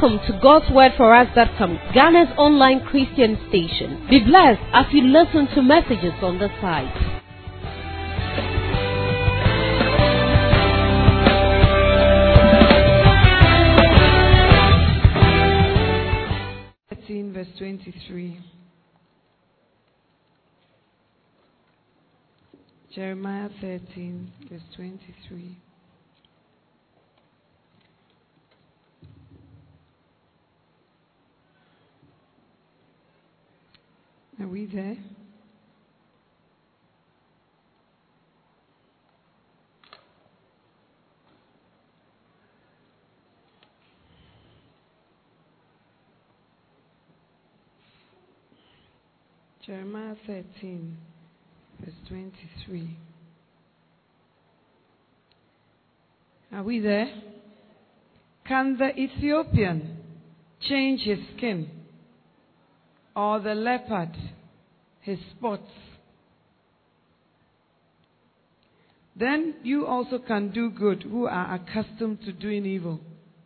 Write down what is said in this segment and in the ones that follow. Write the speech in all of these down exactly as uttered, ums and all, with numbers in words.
Welcome to God's Word For Us dot com, Ghana's online Christian station. Be blessed as you listen to messages on the site. thirteen verse twenty-three. Jeremiah thirteen verse twenty-three. Are we there? Jeremiah thirteen verse twenty-three. Are we there? Can the Ethiopian change his skin, or the leopard his spots? Then you also can do good who are accustomed to doing evil.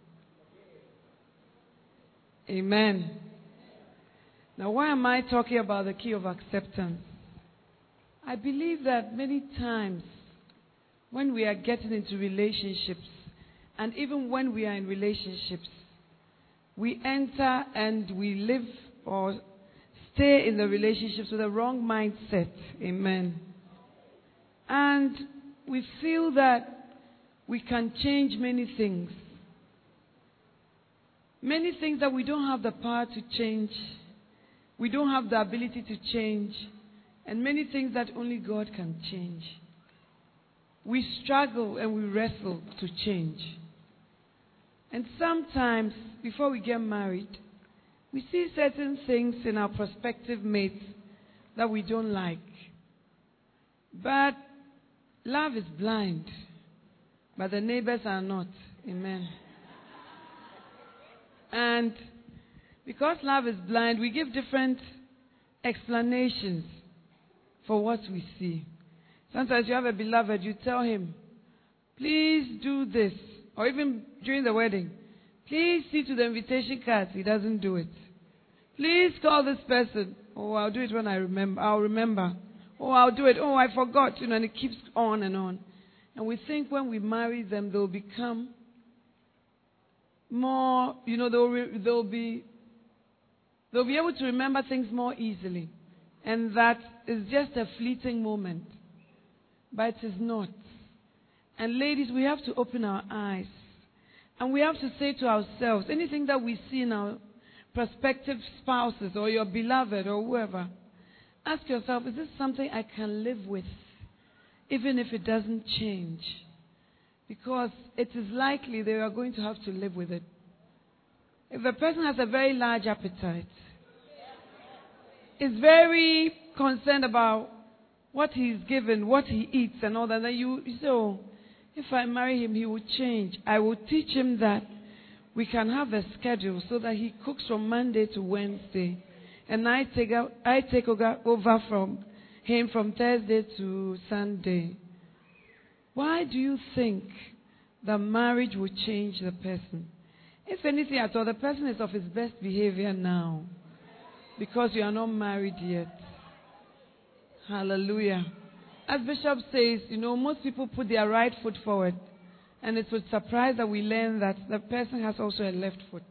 Amen. Now, why am I talking about the key of acceptance? I believe that many times when we are getting into relationships, and even when we are in relationships, we enter and we live or stay in the relationships with a wrong mindset. Amen. And we feel that we can change many things. Many things that we don't have the power to change. We don't have the ability to change. And many things that only God can change. We struggle and we wrestle to change. And sometimes, before we get married, we see certain things in our prospective mates that we don't like. But love is blind, but the neighbors are not. Amen. And because love is blind, we give different explanations for what we see. Sometimes you have a beloved, you tell him, please do this. Or even during the wedding, please see to the invitation cards. He doesn't do it. Please call this person. Oh, I'll do it when I remember. I'll remember. Oh, I'll do it. Oh, I forgot. You know, and it keeps on and on. And we think when we marry them, they'll become more, you know, they'll, re- they'll be, they'll be able to remember things more easily. And that is just a fleeting moment. But it is not. And ladies, we have to open our eyes. And we have to say to ourselves, anything that we see in our prospective spouses or your beloved or whoever, ask yourself, is this something I can live with, even if it doesn't change? Because it is likely they are going to have to live with it. If a person has a very large appetite, is very concerned about what he's given, what he eats and all that, then you, you say, oh, if I marry him, he will change. I will teach him that we can have a schedule so that he cooks from Monday to Wednesday. And I take, out, I take over from him from Thursday to Sunday. Why do you think that marriage will change the person? If anything at all, the person is of his best behavior now. Because you are not married yet. Hallelujah. As Bishop says, you know, most people put their right foot forward. And it would surprise that we learn that the person has also a left foot.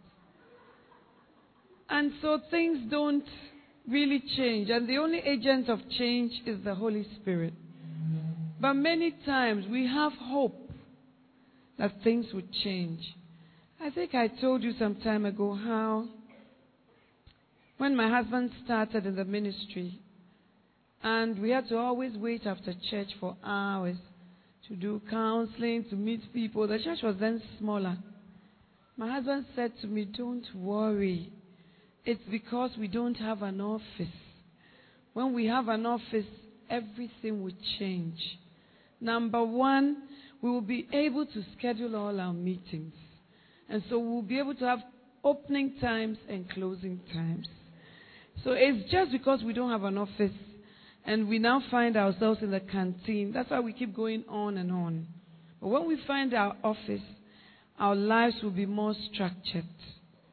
And so things don't really change. And the only agent of change is the Holy Spirit. But many times we have hope that things would change. I think I told you some time ago how when my husband started in the ministry, and we had to always wait after church for hours to do counseling, to meet people. The church was then smaller. My husband said to me, don't worry. It's because we don't have an office. When we have an office, everything will change. Number one, we will be able to schedule all our meetings. And so we'll be able to have opening times and closing times. So it's just because we don't have an office and we now find ourselves in the canteen. That's why we keep going on and on. But when we find our office, our lives will be more structured.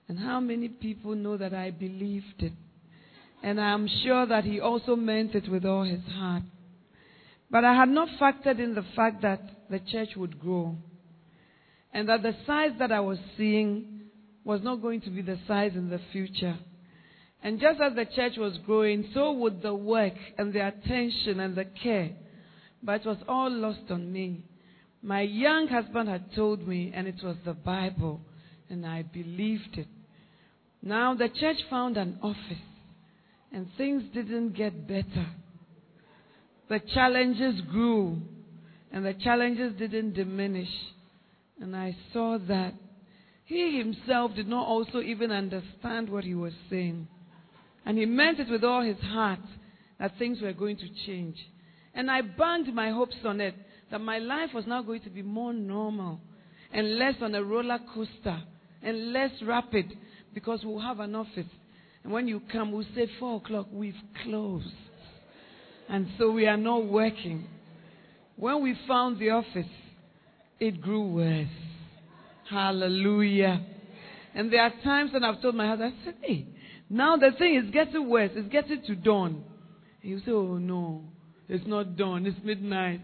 And how many people know that I believed it? And I am sure that he also meant it with all his heart. But I had not factored in the fact that the church would grow. And that the size that I was seeing was not going to be the size in the future. And just as the church was growing, so would the work and the attention and the care. But it was all lost on me. My young husband had told me, and it was the Bible, and I believed it. Now the church found an office, and things didn't get better. The challenges grew, and the challenges didn't diminish. And I saw that he himself did not also even understand what he was saying. And he meant it with all his heart that things were going to change. And I banked my hopes on it, that my life was now going to be more normal and less on a roller coaster and less rapid, because we'll have an office. And when you come, we'll say, four o'clock, we've closed. And so we are not working. When we found the office, it grew worse. Hallelujah. And there are times when I've told my husband, I said, hey, now the thing is getting worse. It's getting to dawn. And you say, oh no, it's not dawn. It's midnight.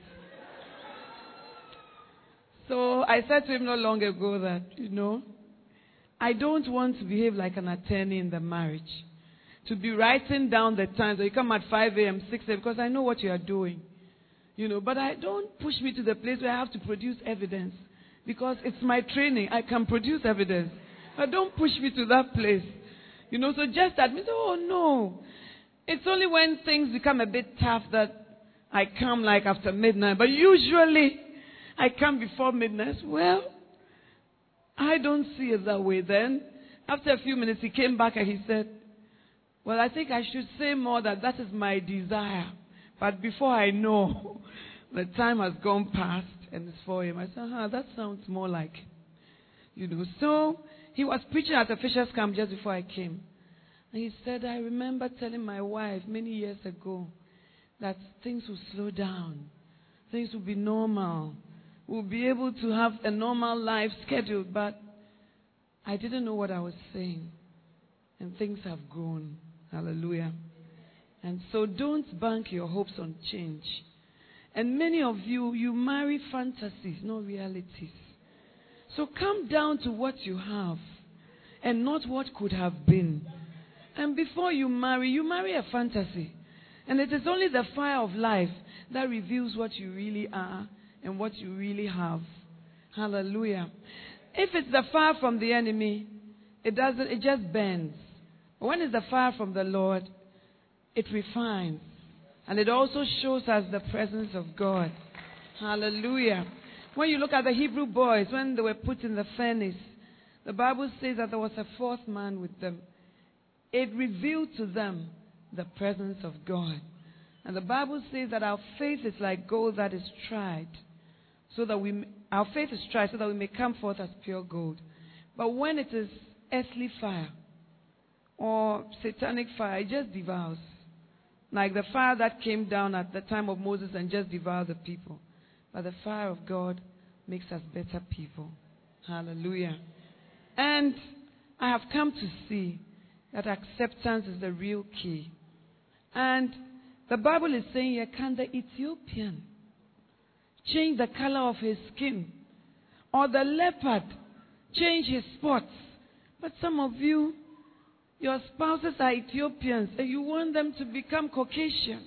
So I said to him not long ago that, you know, I don't want to behave like an attorney in the marriage. To be writing down the times. So you come at five a.m., six a.m., because I know what you are doing. You know, but I don't push me to the place where I have to produce evidence. Because it's my training. I can produce evidence. But don't push me to that place. You know, so just admit, oh no. It's only when things become a bit tough that I come like after midnight. But usually, I come before midnight. Well, I don't see it that way then. After a few minutes, he came back and he said, well, I think I should say more that that is my desire. But before I know, the time has gone past and it's four a.m. I said, ah, that sounds more like, you know. So he was preaching at a Fisher's Camp just before I came. And he said, I remember telling my wife many years ago that things will slow down. Things will be normal. We'll be able to have a normal life schedule. But I didn't know what I was saying. And things have grown. Hallelujah. And so don't bank your hopes on change. And many of you, you marry fantasies, not realities. So come down to what you have and not what could have been. And before you marry, you marry a fantasy. And it is only the fire of life that reveals what you really are and what you really have. Hallelujah. If it's the fire from the enemy, it doesn't, it just burns. But when it's the fire from the Lord, it refines. And it also shows us the presence of God. Hallelujah. When you look at the Hebrew boys, when they were put in the furnace, the Bible says that there was a fourth man with them. It revealed to them the presence of God. And the Bible says that our faith is like gold that is tried, so that we, our faith is tried so that we may come forth as pure gold. But when it is earthly fire or satanic fire, it just devours. Like the fire that came down at the time of Moses and just devoured the people. But the fire of God makes us better people. Hallelujah. And I have come to see that acceptance is the real key. And the Bible is saying here, can the Ethiopian change the color of his skin? Or the leopard change his spots? But some of you, your spouses are Ethiopians and you want them to become Caucasian.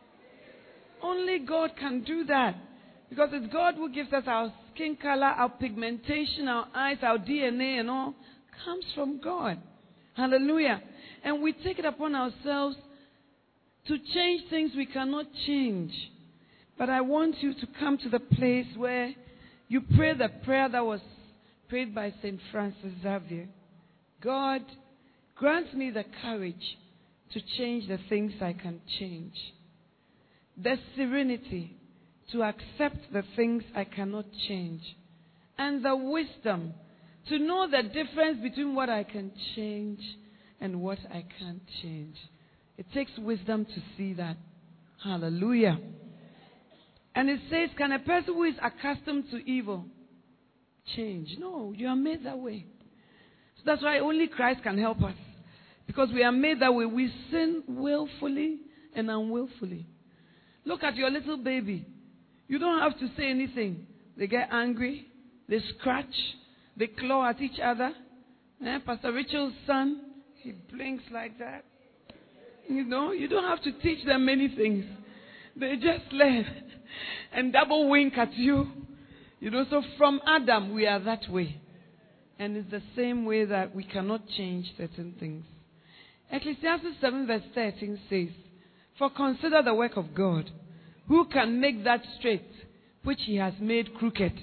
Only God can do that. Because it's God who gives us our skin color, our pigmentation, our eyes, our D N A and all. Comes from God. Hallelujah. And we take it upon ourselves to change things we cannot change. But I want you to come to the place where you pray the prayer that was prayed by Saint Francis Xavier. God, grant me the courage to change the things I can change. The serenity to accept the things I cannot change. And the wisdom to know the difference between what I can change and what I can't change. It takes wisdom to see that. Hallelujah. And it says, can a person who is accustomed to evil change? No, you are made that way. So that's why only Christ can help us. Because we are made that way. We sin willfully and unwillfully. Look at your little baby. You don't have to say anything. They get angry. They scratch. They claw at each other. Eh? Pastor Rachel's son, he blinks like that. You know, you don't have to teach them many things. They just learn and double wink at you. You know, so from Adam, we are that way. And it's the same way that we cannot change certain things. Ecclesiastes seven verse thirteen says, "For consider the work of God, who can make that straight which he has made crooked."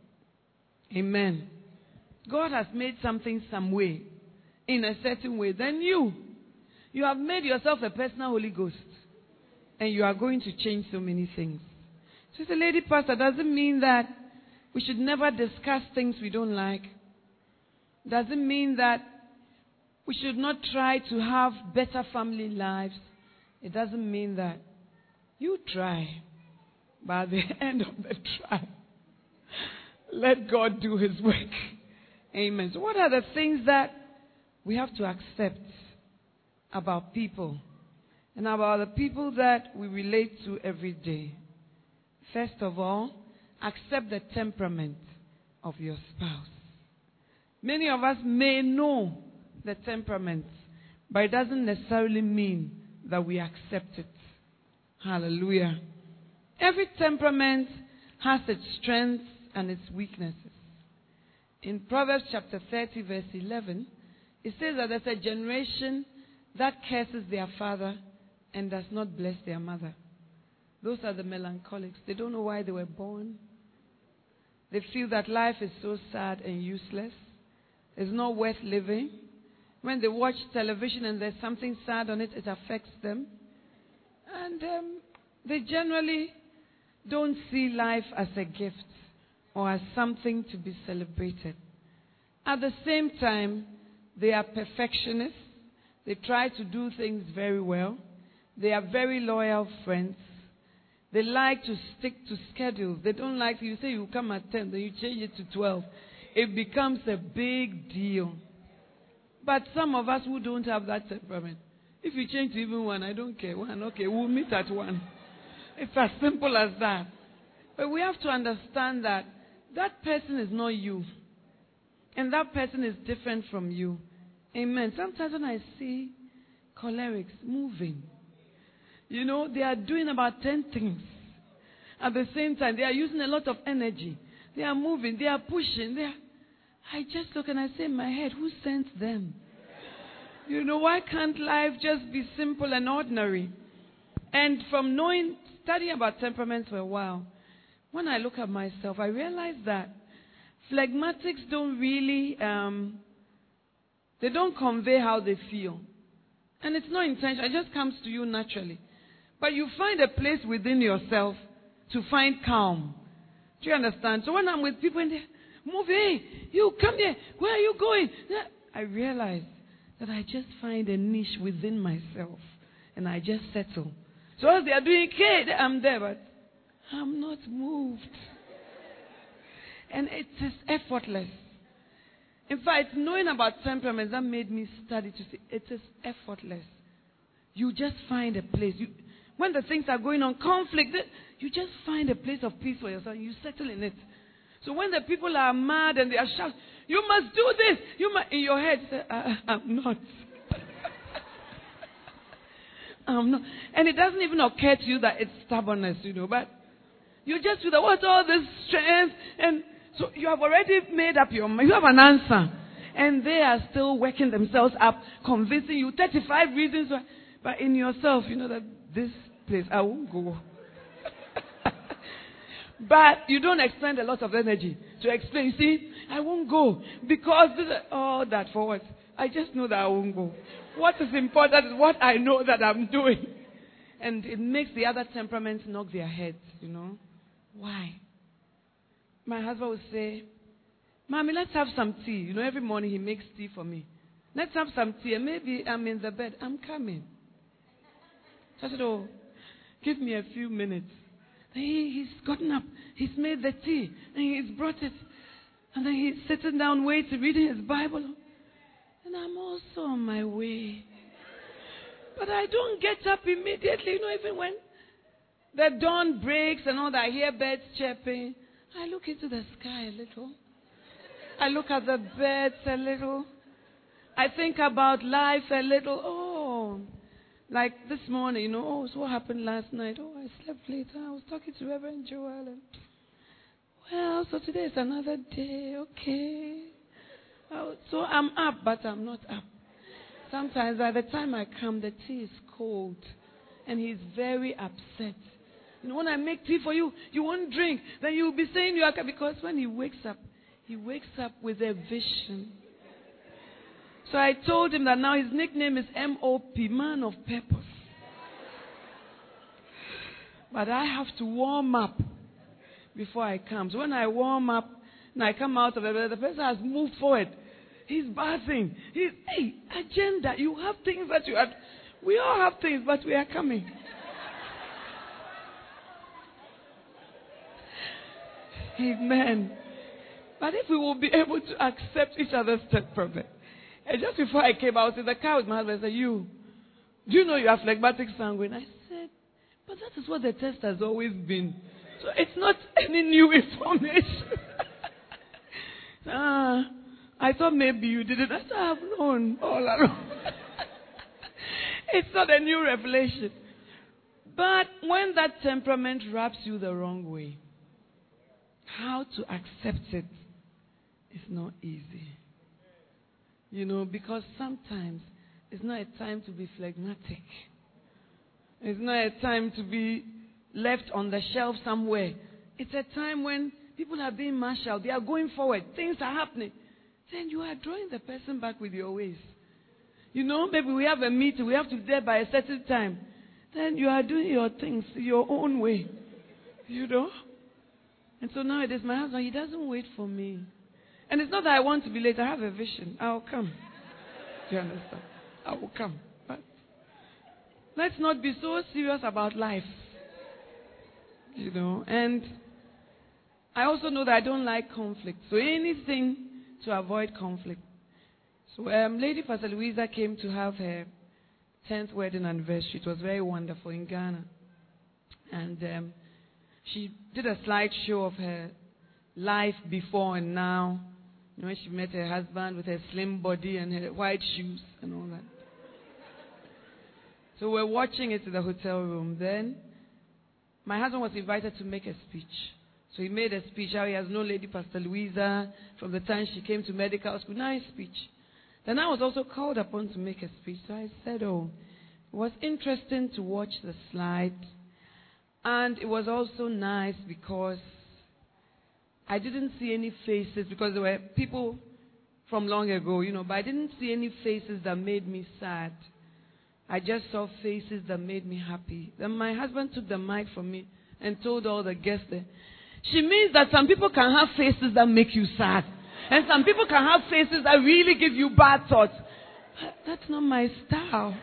Amen. God has made something some way, in a certain way. Then you, you have made yourself a personal Holy Ghost. And you are going to change so many things. So the lady pastor, doesn't mean that we should never discuss things we don't like. Doesn't mean that we should not try to have better family lives. It doesn't mean that. You try. But at the end of the trial, let God do his work. Amen. So what are the things that we have to accept about people and about the people that we relate to every day? First of all, accept the temperament of your spouse. Many of us may know the temperament, but it doesn't necessarily mean that we accept it. Hallelujah. Every temperament has its strengths and its weaknesses. In Proverbs chapter thirty, verse eleven, it says that there's a generation that curses their father and does not bless their mother. Those are the melancholics. They don't know why they were born. They feel that life is so sad and useless. It's not worth living. When they watch television and there's something sad on it, it affects them. And um, they generally don't see life as a gift or as something to be celebrated. At the same time, they are perfectionists. They try to do things very well. They are very loyal friends. They like to stick to schedules. They don't like, you say you come at ten, then you change it to twelve. It becomes a big deal. But some of us who don't have that temperament, if you change to even one, I don't care. One, okay, we'll meet at one. It's as simple as that. But we have to understand that that person is not you. And that person is different from you. Amen. Sometimes when I see cholerics moving, you know, they are doing about ten things. At the same time, they are using a lot of energy. They are moving. They are pushing. They are... I just look and I say in my head, who sent them? You know, why can't life just be simple and ordinary? And from knowing, studying about temperaments for a while, when I look at myself, I realize that phlegmatics don't really, um, they don't convey how they feel. And it's not intentional. It just comes to you naturally. But you find a place within yourself to find calm. Do you understand? So when I'm with people and they move, hey, you come here. Where are you going? I realize that I just find a niche within myself. And I just settle. So as they are doing, okay, I'm there, but I'm not moved. And it is effortless. In fact, knowing about temperaments, that made me study to see it is effortless. You just find a place. You, when the things are going on, conflict, you just find a place of peace for yourself. You settle in it. So when the people are mad and they are shouting, you must do this. You must, in your head, say, I, I'm not. I'm not. And it doesn't even occur to you that it's stubbornness, you know. But you just feel that what's all this strength? And so you have already made up your mind. You have an answer. And they are still working themselves up, convincing you thirty-five reasons why. But in yourself, you know that this place, I won't go. But you don't expend a lot of energy to explain. You see, I won't go because this, all that for what? I just know that I won't go. What is important is what I know that I'm doing. And it makes the other temperaments knock their heads, you know. Why? My husband would say, Mommy, let's have some tea. You know, every morning he makes tea for me. Let's have some tea. And maybe I'm in the bed. I'm coming. So I said, oh, give me a few minutes. He, he's gotten up. He's made the tea. And he's brought it. And then he's sitting down waiting, reading his Bible. And I'm also on my way. But I don't get up immediately. You know, even when the dawn breaks and all that, I hear birds chirping. I look into the sky a little. I look at the birds a little. I think about life a little. Oh, like this morning, you know, oh, so what happened last night? Oh, I slept late. I was talking to Reverend Joel. And, well, so today is another day. Okay. Oh, so I'm up, but I'm not up. Sometimes by the time I come, the tea is cold. And he's very upset. You know, when I make tea for you, you won't drink. Then you'll be saying you are, because when he wakes up, he wakes up with a vision. So I told him that now his nickname is M O P, Man of Purpose. But I have to warm up before I come. So when I warm up and I come out of it, the person has moved forward. He's bathing. He's, hey, agenda. You have things that you have. We all have things, but we are coming. Amen. But if we will be able to accept each other's temperament. And just before I came, I was in the car with my husband. I said, you, do you know you are phlegmatic sanguine? I said, but that is what the test has always been. So it's not any new information. ah, I thought maybe you did it. I said, I have known all along. It's not a new revelation. But when that temperament wraps you the wrong way, how to accept it is not easy. You know, because sometimes it's not a time to be phlegmatic. It's not a time to be left on the shelf somewhere. It's a time when people are being marshaled. They are going forward. Things are happening. Then you are drawing the person back with your ways. You know, maybe we have a meeting. We have to be there by a certain time. Then you are doing your things your own way. You know? And so nowadays, my husband, he doesn't wait for me. And it's not that I want to be late. I have a vision. I'll come. Do you understand? I will come. But let's not be so serious about life. You know? And I also know that I don't like conflict. So anything to avoid conflict. So um, Lady Pastor Louisa came to have her tenth wedding anniversary. It was very wonderful in Ghana. And um, she did a slideshow of her life before and now. You know, when she met her husband with her slim body and her white shoes and all that. So we're watching it in the hotel room. Then my husband was invited to make a speech. So he made a speech how he has known Lady Pastor Louisa from the time she came to medical school. Nice speech. Then I was also called upon to make a speech. So I said, oh, it was interesting to watch the slide. And it was also nice because I didn't see any faces, because there were people from long ago, you know, but I didn't see any faces that made me sad. I just saw faces that made me happy. Then my husband took the mic from me and told all the guests there, she means that some people can have faces that make you sad. And some people can have faces that really give you bad thoughts. But that's not my style.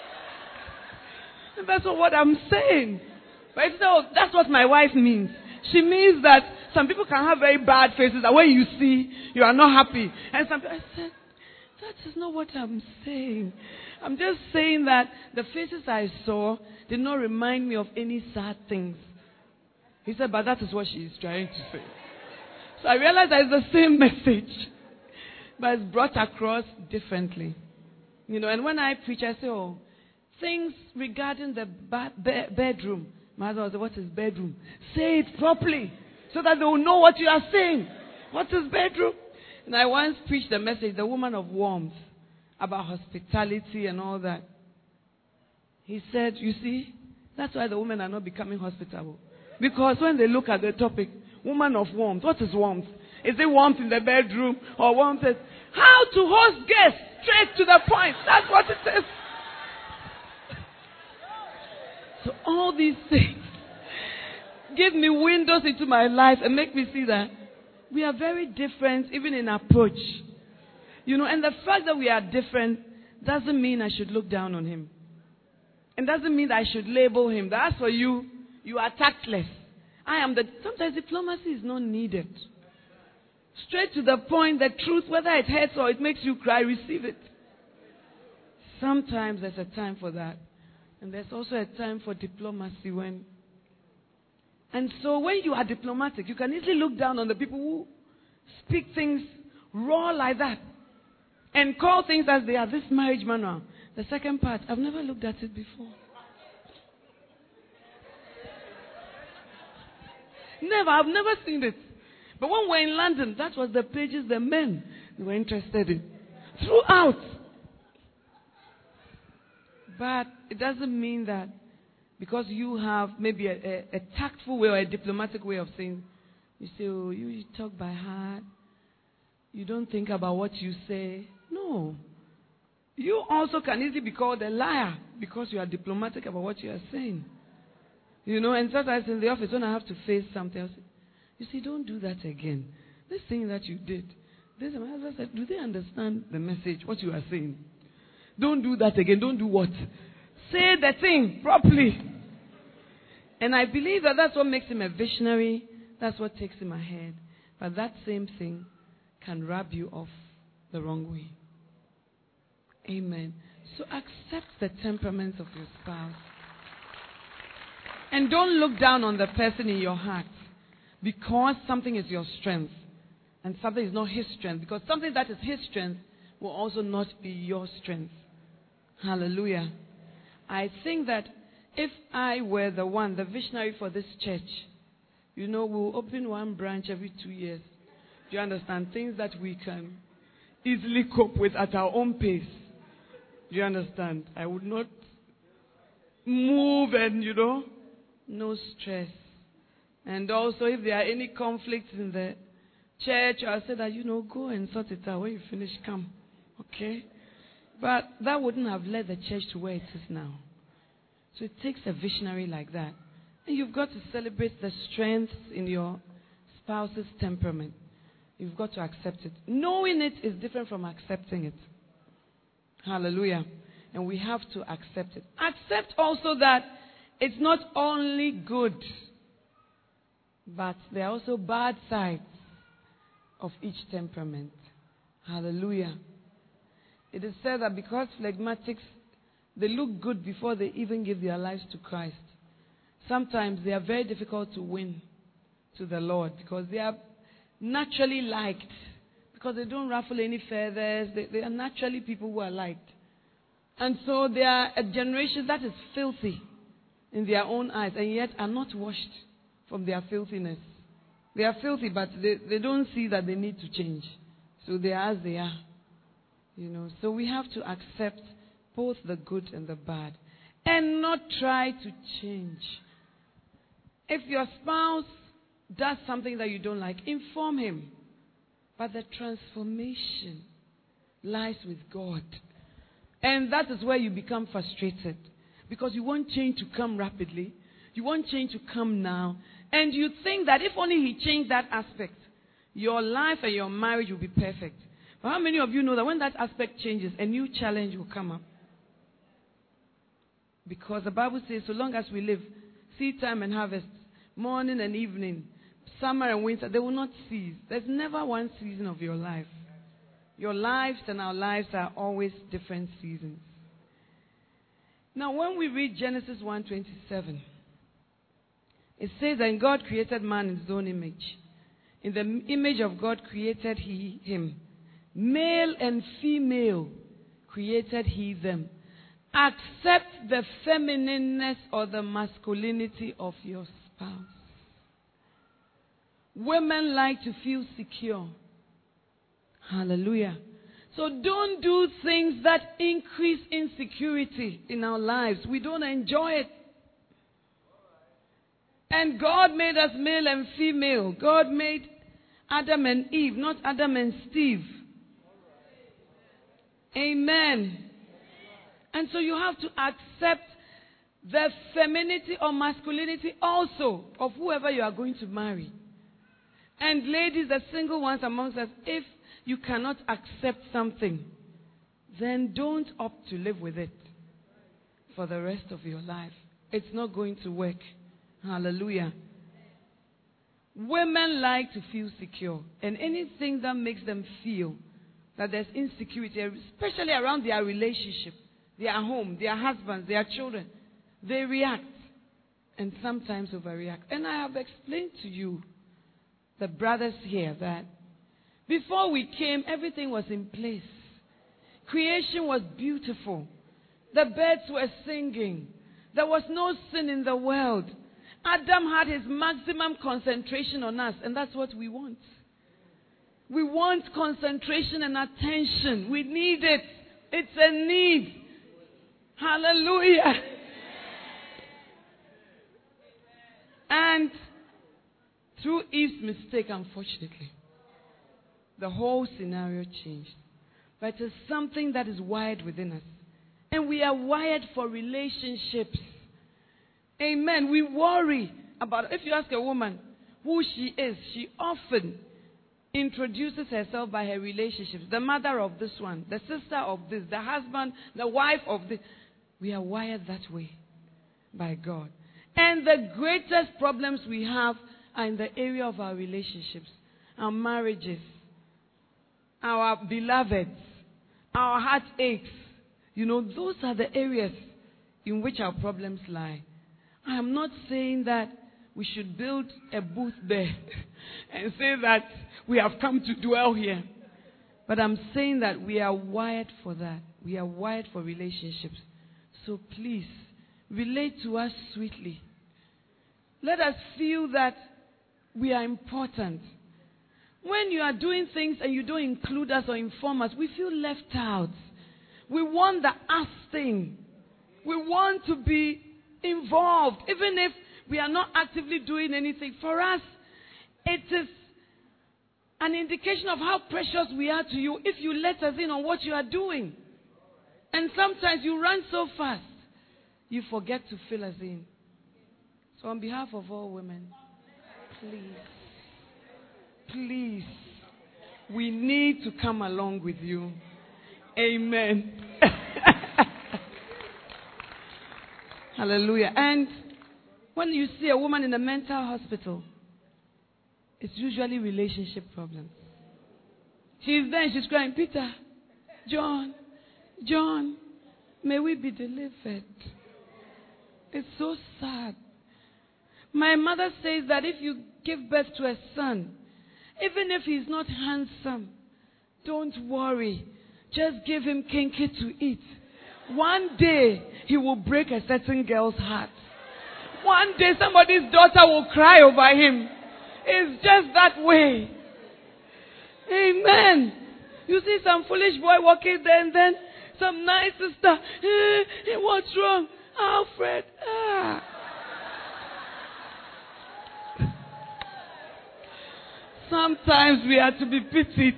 And that's not what I'm saying. But it's not, that's what my wife means. She means that some people can have very bad faces that when you see, you are not happy. And some people, I said, that is not what I'm saying. I'm just saying that the faces I saw did not remind me of any sad things. He said, but that is what she is trying to say. So I realized that it's the same message, but it's brought across differently. You know, and when I preach, I say, oh, things regarding the ba- be- bedroom. My husband was, what is bedroom? Say it properly so that they will know what you are saying. What is bedroom? And I once preached the message, the woman of warmth, about hospitality and all that. He said, you see, that's why the women are not becoming hospitable. Because when they look at the topic, woman of warmth, what is warmth? Is it warmth in the bedroom or warmth? Is, how to host guests, straight to the point. That's what it says. So all these things give me windows into my life and make me see that we are very different even in approach. You know, and the fact that we are different doesn't mean I should look down on him. And doesn't mean that I should label him. That's for you. You are tactless. I am the... Sometimes diplomacy is not needed. Straight to the point, the truth, whether it hurts or it makes you cry, receive it. Sometimes there's a time for that. And there's also a time for diplomacy when... And so when you are diplomatic, you can easily look down on the people who speak things raw like that and call things as they are. This marriage manual. The second part, I've never looked at it before. Never, I've never seen it. But when we're in London, that was the pages the men were interested in. Throughout. But it doesn't mean that because you have maybe a, a, a tactful way or a diplomatic way of saying, you say, oh, you, you talk by heart. You don't think about what you say. No. You also can easily be called a liar because you are diplomatic about what you are saying. You know, and sometimes in the office when I have to face something, I say, you see, don't do that again. This thing that you did. This, my husband said, do they understand the message, what you are saying? Don't do that again. Don't do what? Say the thing properly. And I believe that that's what makes him a visionary. That's what takes him ahead. But that same thing can rub you off the wrong way. Amen. So accept the temperaments of your spouse. And don't look down on the person in your heart because something is your strength and something is not his strength. Because something that is his strength will also not be your strength. Hallelujah. I think that if I were the one, the visionary for this church, you know, we'll open one branch every two years. Do you understand? Things that we can easily cope with at our own pace. Do you understand? I would not move and, you know, no stress. And also, if there are any conflicts in the church, I'll say that, you know, go and sort it out. When you finish, come. Okay? But that wouldn't have led the church to where it is now. So it takes a visionary like that. And you've got to celebrate the strengths in your spouse's temperament. You've got to accept it. Knowing it is different from accepting it. Hallelujah. And we have to accept it. Accept also that it's not only good, but there are also bad sides of each temperament. Hallelujah. It is said that because phlegmatics, they look good before they even give their lives to Christ. Sometimes they are very difficult to win to the Lord because they are naturally liked. Because they don't ruffle any feathers. They, they are naturally people who are liked. And so they are a generation that is filthy in their own eyes and yet are not washed from their filthiness. They are filthy, but they, they don't see that they need to change. So they are as they are. You know, so we have to accept both the good and the bad and not try to change. If your spouse does something that you don't like, inform him. But the transformation lies with God. And that is where you become frustrated. Because you want change to come rapidly. You want change to come now. And you think that if only he changed that aspect, your life and your marriage will be perfect. But how many of you know that when that aspect changes, a new challenge will come up? Because the Bible says, so long as we live, seed time and harvest, morning and evening, summer and winter, they will not cease. There's never one season of your life. Your lives and our lives are always different seasons. Now, when we read Genesis one twenty-seven, it says that God created man in his own image. In the image of God created he him. Male and female created he them. Accept the feminineness or the masculinity of your spouse. Women like to feel secure. Hallelujah. So don't do things that increase insecurity in our lives. We don't enjoy it. And God made us male and female. God made Adam and Eve, not Adam and Steve. Amen. And so you have to accept the femininity or masculinity also of whoever you are going to marry. And ladies, the single ones amongst us, if you cannot accept something, then don't opt to live with it for the rest of your life. It's not going to work. Hallelujah. Women like to feel secure. And anything that makes them feel that there's insecurity, especially around their relationship, their home, their husbands, their children, they react and sometimes overreact. And I have explained to you, the brothers here, that before we came, everything was in place. Creation was beautiful. The birds were singing. There was no sin in the world. Adam had his maximum concentration on us, and that's what we want. We want concentration and attention. We need it. It's a need. Hallelujah. And through Eve's mistake, unfortunately, the whole scenario changed. But it is something that is wired within us. And we are wired for relationships. Amen. We worry about, if you ask a woman who she is, she often introduces herself by her relationships. The mother of this one, the sister of this, the husband, the wife of this. We are wired that way by God. And the greatest problems we have are in the area of our relationships, our marriages, our beloveds, our heartaches. You know, those are the areas in which our problems lie. I am not saying that we should build a booth there and say that we have come to dwell here. But I'm saying that we are wired for that. We are wired for relationships. So please, relate to us sweetly. Let us feel that we are important. When you are doing things and you don't include us or inform us, we feel left out. We want the us thing. We want to be involved. Even if we are not actively doing anything. For us, it is an indication of how precious we are to you if you let us in on what you are doing. And sometimes you run so fast, you forget to fill us in. So on behalf of all women, please, please, we need to come along with you. Amen. Hallelujah. And when you see a woman in a mental hospital, it's usually relationship problems. She's there and she's crying, Peter, John, John, may we be delivered. It's so sad. My mother says that if you give birth to a son, even if he's not handsome, don't worry. Just give him kinky to eat. One day, he will break a certain girl's heart. One day, somebody's daughter will cry over him. It's just that way. Amen. You see some foolish boy walking there and then some nice sister. Hey, hey, what's wrong? Alfred. Ah. Sometimes we are to be pitied.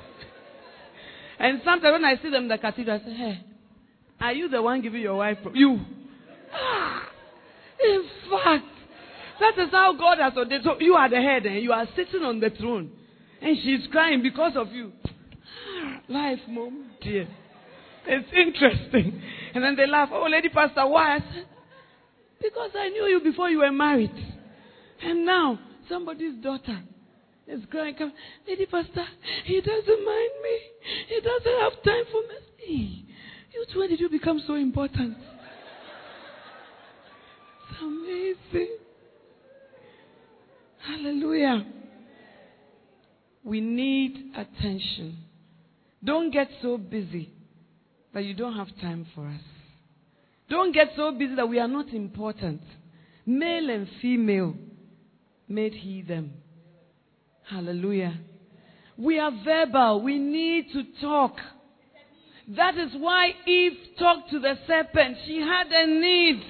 And sometimes when I see them in the cathedral, I say, hey, are you the one giving your wife? Pro- you. Ah. In fact, that is how God has ordained. So you are the head and you are sitting on the throne. And she's crying because of you. Ah, life, mom, dear. It's interesting. And then they laugh. Oh, Lady Pastor, why? I said, because I knew you before you were married. And now, somebody's daughter is crying. Lady Pastor, he doesn't mind me. He doesn't have time for me. Hey, you two, when did you become so important? It's amazing. Hallelujah. We need attention. Don't get so busy that you don't have time for us. Don't get so busy that we are not important. Male and female made he them. Hallelujah. We are verbal. We need to talk. That is why Eve talked to the serpent. She had a need.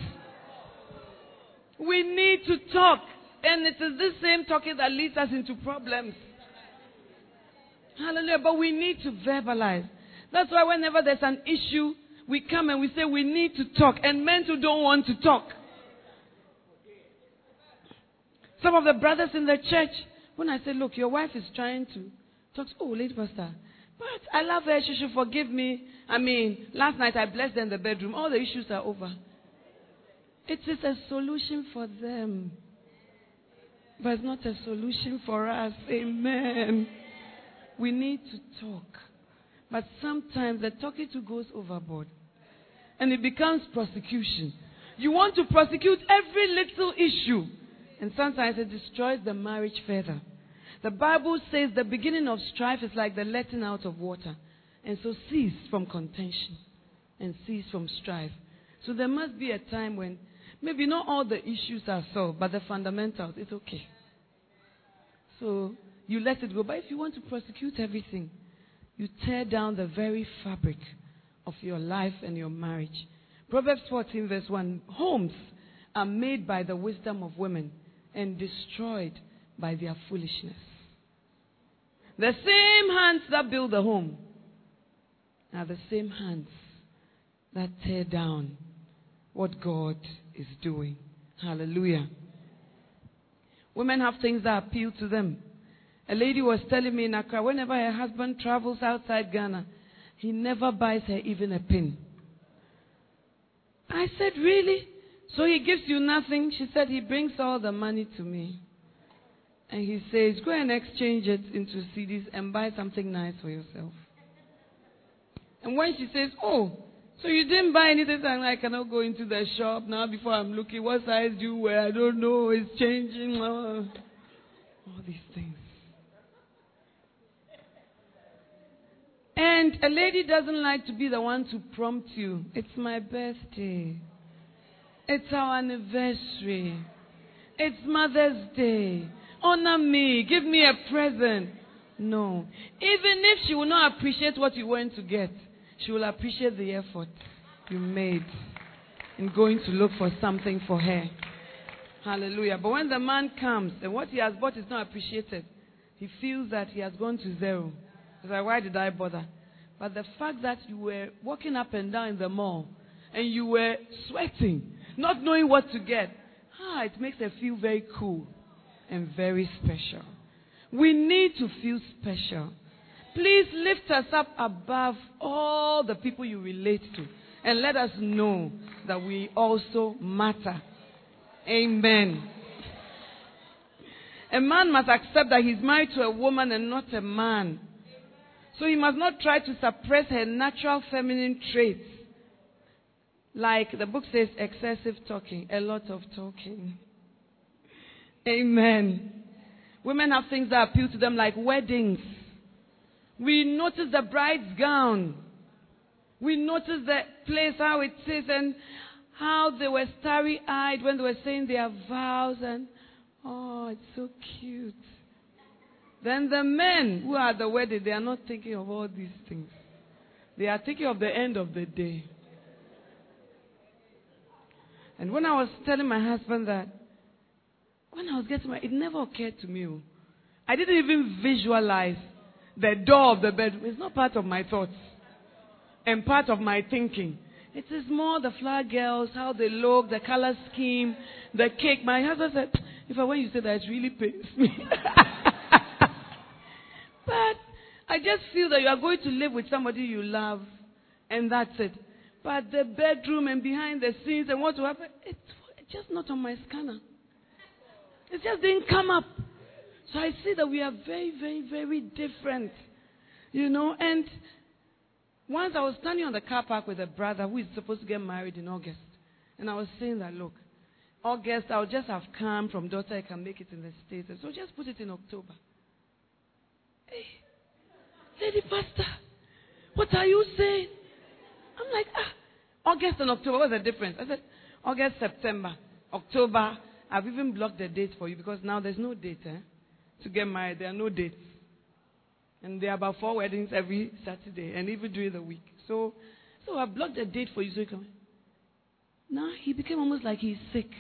We need to talk. And it is this same talking that leads us into problems. Hallelujah. But we need to verbalize. That's why whenever there's an issue, we come and we say we need to talk. And men who don't want to talk. Some of the brothers in the church, when I say, look, your wife is trying to talk. Oh, Lady Pastor, but I love her. She should forgive me. I mean, last night I blessed her in the bedroom. All the issues are over. It is a solution for them. But it's not a solution for us. Amen. We need to talk. But sometimes the talking to goes overboard. and it becomes prosecution. You want to prosecute every little issue, and sometimes it destroys the marriage further. The Bible says the beginning of strife is like the letting out of water. And so cease from contention and cease from strife. So there must be a time when maybe not all the issues are solved, but the fundamentals, it's okay. So you let it go. But if you want to prosecute everything, you tear down the very fabric of your life and your marriage. Proverbs fourteen verse one, homes are made by the wisdom of women and destroyed by their foolishness. The same hands that build the home are the same hands that tear down what God is doing. Hallelujah. Women have things that appeal to them. A lady was telling me in Accra, whenever her husband travels outside Ghana, he never buys her even a pin. I said, really? So he gives you nothing? She said, he brings all the money to me. And he says, go and exchange it into C Ds and buy something nice for yourself. And when she says, oh, so you didn't buy anything, I'm like, I cannot go into the shop now before I'm looking. What size do you wear? I don't know. It's changing. All these things. And a lady doesn't like to be the one to prompt you. It's my birthday. It's our anniversary. It's Mother's Day. Honor me. Give me a present. No. Even if she will not appreciate what you went to get, she will appreciate the effort you made in going to look for something for her. Hallelujah. But when the man comes and what he has bought is not appreciated, he feels that he has gone to zero. He's like, why did I bother? But the fact that you were walking up and down in the mall and you were sweating, not knowing what to get, ah, it makes her feel very cool and very special. We need to feel special. Please lift us up above all the people you relate to and let us know that we also matter. Amen. A man must accept that he's married to a woman and not a man. So he must not try to suppress her natural feminine traits. Like the book says, excessive talking, a lot of talking. Amen. Women have things that appeal to them like weddings. We notice the bride's gown. We notice the place, how it is, and how they were starry-eyed when they were saying their vows. And, oh, it's so cute. Then the men who are at the wedding, they are not thinking of all these things. They are thinking of the end of the day. And when I was telling my husband that, when I was getting married, it never occurred to me. I didn't even visualize the door of the bedroom. It's not part of my thoughts and part of my thinking. It is more the flower girls, how they look, the color scheme, the cake. My husband said, if I when you say that, it really pains me. But I just feel that you are going to live with somebody you love, and that's it. But the bedroom and behind the scenes and what to happen, it's just not on my scanner. It just didn't come up. So I see that we are very, very, very different. You know, and once I was standing on the car park with a brother who is supposed to get married in August. And I was saying that, look, August, I'll just have come from daughter, I can make it in the States. So just put it in October. Hey, Lady Pastor, what are you saying? I'm like, ah, August and October, what's the difference? I said, August, September, October. I've even blocked the date for you because now there's no date eh, to get married. There are no dates. And there are about four weddings every Saturday and even during the week. So, so I blocked the date for you so you can. Now he became almost like he's sick.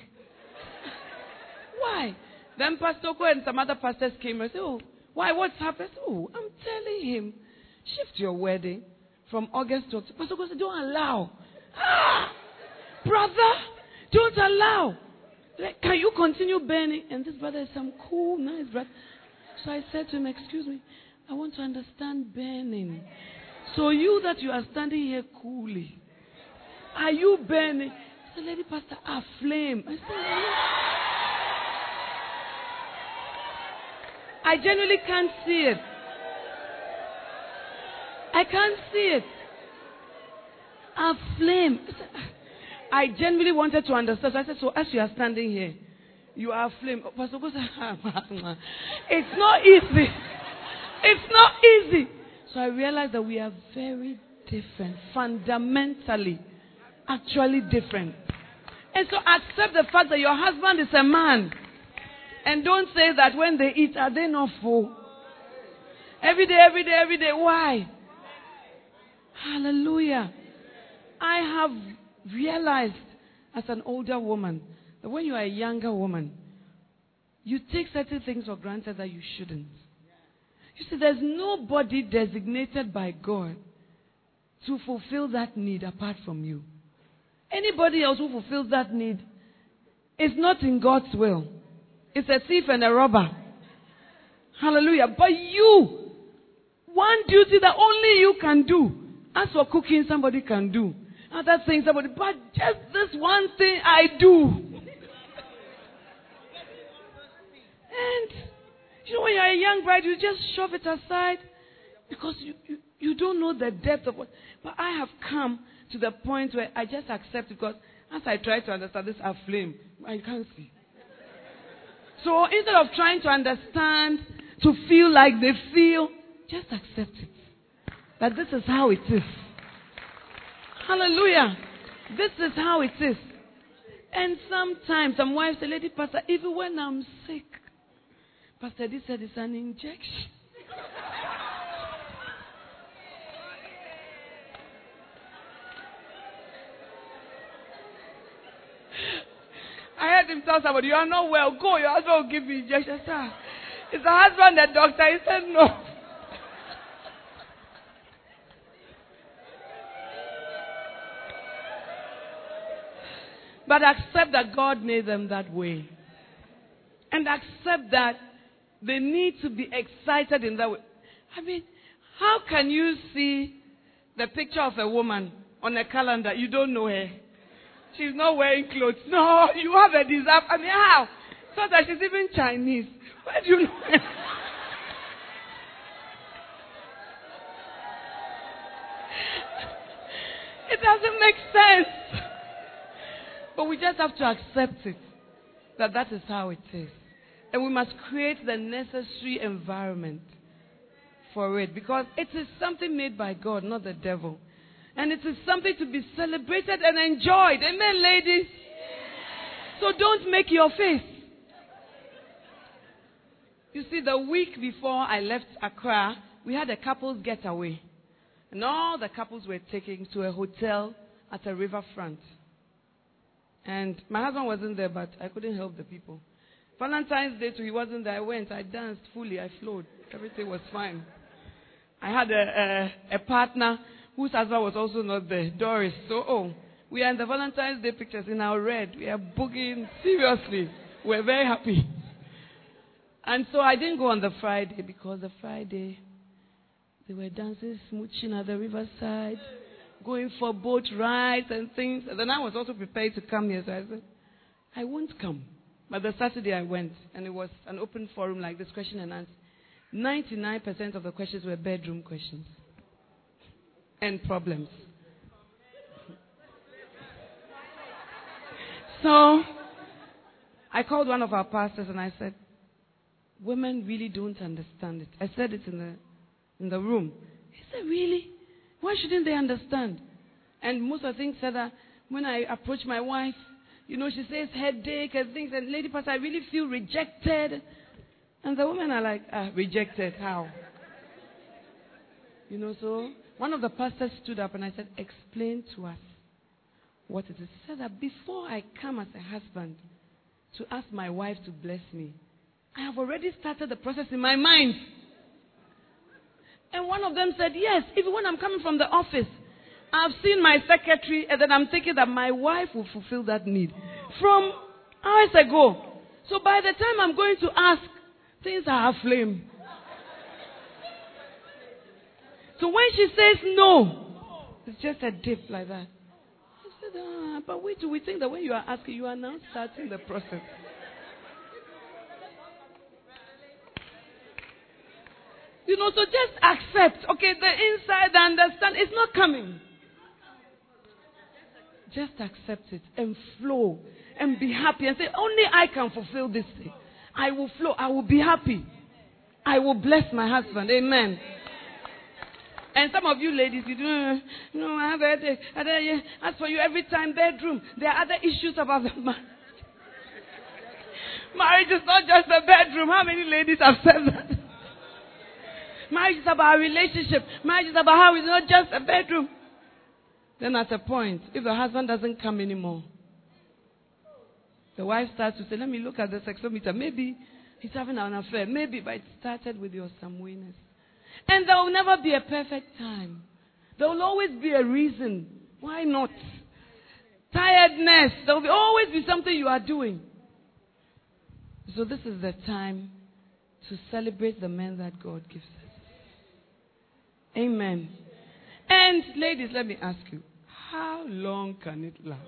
Why? Then Pastor Ko and some other pastors came and said, oh, why? What's happened? Oh, I'm telling him, shift your wedding from August to October. Pastor Ko said, don't allow. Ah, brother, don't allow. Like, can you continue burning? And this brother is some cool, nice brother. So I said to him, excuse me, I want to understand burning. So you that you are standing here coolly, are you burning? I said, Lady Pastor, a flame. I said, I genuinely can't see it. I can't see it. aflame. I genuinely wanted to understand. So I said, so as you are standing here, you are aflame. Oh, Pastor Go said, it's not easy. It's not easy. So I realized that we are very different, fundamentally, actually different. And so accept the fact that your husband is a man. And don't say that when they eat, are they not full? Every day, every day, every day. Why? Hallelujah. I have realized as an older woman that when you are a younger woman, you take certain things for granted that you shouldn't. You see, there's nobody designated by God to fulfill that need apart from you. Anybody else who fulfills that need is not in God's will. It's a thief and a robber. Hallelujah. But you, one duty that only you can do. As for cooking, somebody can do. Other things, somebody, but just this one thing I do. And, you know, when you're a young bride, you just shove it aside because you, you, you don't know the depth of what. But I have come to the point where I just accept it because as I try to understand this aflame, I can't see. So instead of trying to understand, to feel like they feel, just accept it. That this is how it is. Hallelujah. This is how it is. And sometimes some wives say, Lady Pastor, even when I'm sick, Pastor D said it's an injection. I heard him tell somebody, you are not well, go, your husband will give you injection. Sir, is the husband the doctor? He said no. But accept that God made them that way. And accept that they need to be excited in that way. I mean, how can you see the picture of a woman on a calendar? You don't know her. She's not wearing clothes. No, you have a desire. I mean, how? So that she's even Chinese. Where do you know her? It doesn't make sense. But we just have to accept it. That that is how it is. And we must create the necessary environment for it. Because it is something made by God, not the devil. And it is something to be celebrated and enjoyed. Amen, ladies? So don't make your face. You see, the week before I left Accra, we had a couple's getaway. And all the couples were taken to a hotel at a riverfront. And my husband wasn't there, but I couldn't help the people. Valentine's Day too, he wasn't there. I went, I danced fully, I flowed. Everything was fine. I had a, a, a partner whose husband was also not there, Doris. So, oh, we are in the Valentine's Day pictures in our red. We are boogieing seriously. We're very happy. And so I didn't go on the Friday because the Friday they were dancing, smooching at the riverside, going for boat rides and things. And then I was also prepared to come here. So I said, I won't come. But the Saturday I went, and it was an open forum like this, question and answer. ninety-nine percent of the questions were bedroom questions and problems. So I called one of our pastors and I said, women really don't understand it. I said it in the in the room. He said, really? Why shouldn't they understand? And most of the things said that when I approach my wife, you know, she says headache and things. And Lady Pastor, I really feel rejected. And the women are like, ah, rejected, how? You know, so one of the pastors stood up and I said, explain to us what it is. He said that before I come as a husband to ask my wife to bless me, I have already started the process in my mind. And one of them said, yes, even when I'm coming from the office, I've seen my secretary, and then I'm thinking that my wife will fulfill that need from hours ago. So by the time I'm going to ask, things are aflame. So when she says no, it's just a dip like that. I said, ah, but wait till we think that when you are asking, you are now starting the process. You know, so just accept. Okay, the inside, the understand, it's not coming. Just accept it and flow and be happy and say, only I can fulfill this thing. I will flow. I will be happy. I will bless my husband. Amen. And some of you ladies, you do, no, I have a headache. As for you, every time bedroom, there are other issues about the marriage. Marriage is not just a bedroom. How many ladies have said that? Marriage is about a relationship. Marriage is about how it's not just a bedroom. Then at a point, if the husband doesn't come anymore, the wife starts to say, let me look at the sexometer. Maybe he's having an affair. Maybe, but it started with your somewhereness. And there will never be a perfect time. There will always be a reason. Why not? Tiredness. There will always be something you are doing. So this is the time to celebrate the men that God gives us. Amen. And ladies, let me ask you, how long can it last?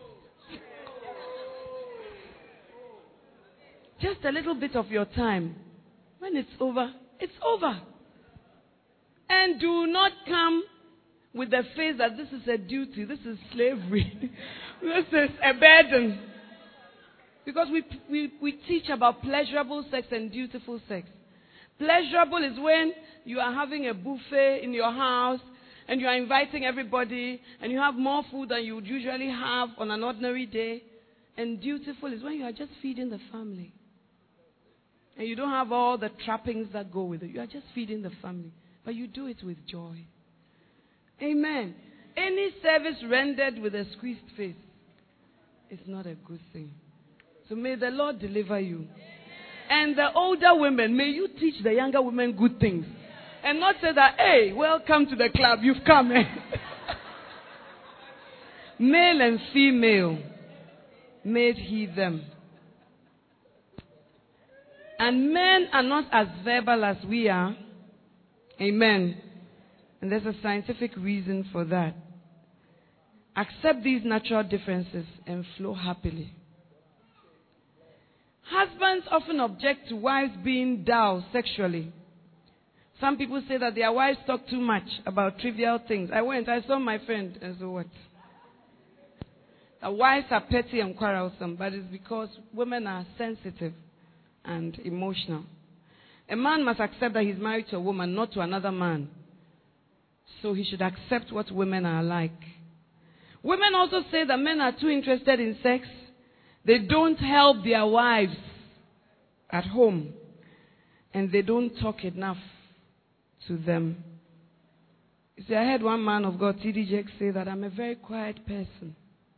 Just a little bit of your time. When it's over, it's over. And do not come with the face that this is a duty, this is slavery, this is a burden. Because we, we, we teach about pleasurable sex and dutiful sex. Pleasurable is when you are having a buffet in your house and you are inviting everybody and you have more food than you would usually have on an ordinary day. And dutiful is when you are just feeding the family. And you don't have all the trappings that go with it. You are just feeding the family. But you do it with joy. Amen. Any service rendered with a squeezed face is not a good thing. So may the Lord deliver you. And the older women, may you teach the younger women good things. And not say that, hey, welcome to the club, you've come. Eh? Male and female made he them. And men are not as verbal as we are. Amen. And there's a scientific reason for that. Accept these natural differences and flow happily. Husbands often object to wives being dull sexually. Some people say that their wives talk too much about trivial things. I went, I saw my friend, and so what? The wives are petty and quarrelsome, but it's because women are sensitive and emotional. A man must accept that he's married to a woman, not to another man. So he should accept what women are like. Women also say that men are too interested in sex. They don't help their wives at home. And they don't talk enough to them. You see, I heard one man of God, T D Jakes, say that I'm a very quiet person.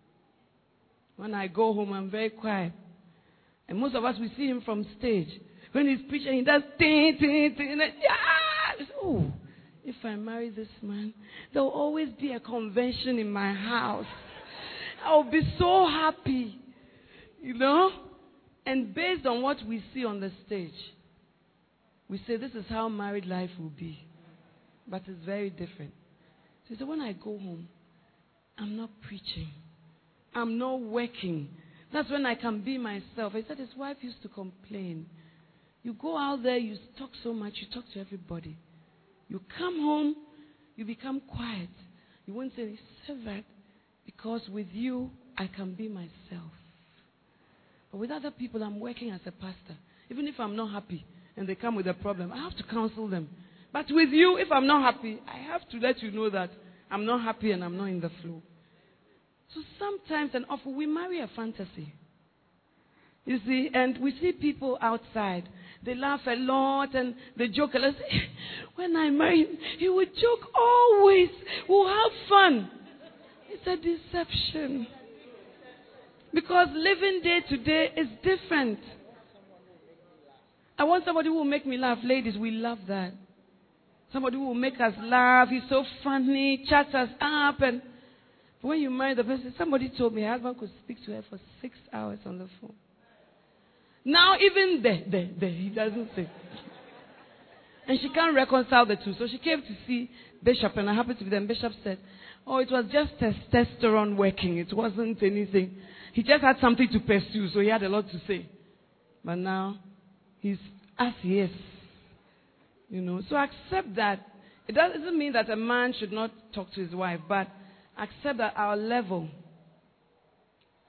When I go home, I'm very quiet. And most of us, we see him from stage. When he's preaching, he does ting, ting, ting. Yeah! Oh, if I marry this man, there will always be a convention in my house. I'll be so happy. You know? And based on what we see on the stage, we say this is how married life will be. But it's very different. So, so when I go home, I'm not preaching. I'm not working. That's when I can be myself. I said his wife used to complain. You go out there, you talk so much, you talk to everybody. You come home, you become quiet. You won't say, say that because with you, I can be myself. But with other people, I'm working as a pastor. Even if I'm not happy and they come with a problem, I have to counsel them. But with you, if I'm not happy, I have to let you know that I'm not happy and I'm not in the flow. So sometimes and often we marry a fantasy. You see, and we see people outside. They laugh a lot and they joke a lot. When I marry him, he would joke always. We'll have fun. It's a deception. Because living day to day is different. I want somebody who will make me laugh. Ladies, we love that. Somebody who will make us laugh. He's so funny, chats us up. And when you marry the person, somebody told me her husband could speak to her for six hours on the phone. Now even there, there, there, he doesn't say. And she can't reconcile the two. So she came to see Bishop, and I happened to be there. And Bishop said, oh, it was just testosterone working. It wasn't anything. He just had something to pursue, so he had a lot to say. But now, he's as he is. You know, so accept that. It doesn't mean that a man should not talk to his wife, but accept that our level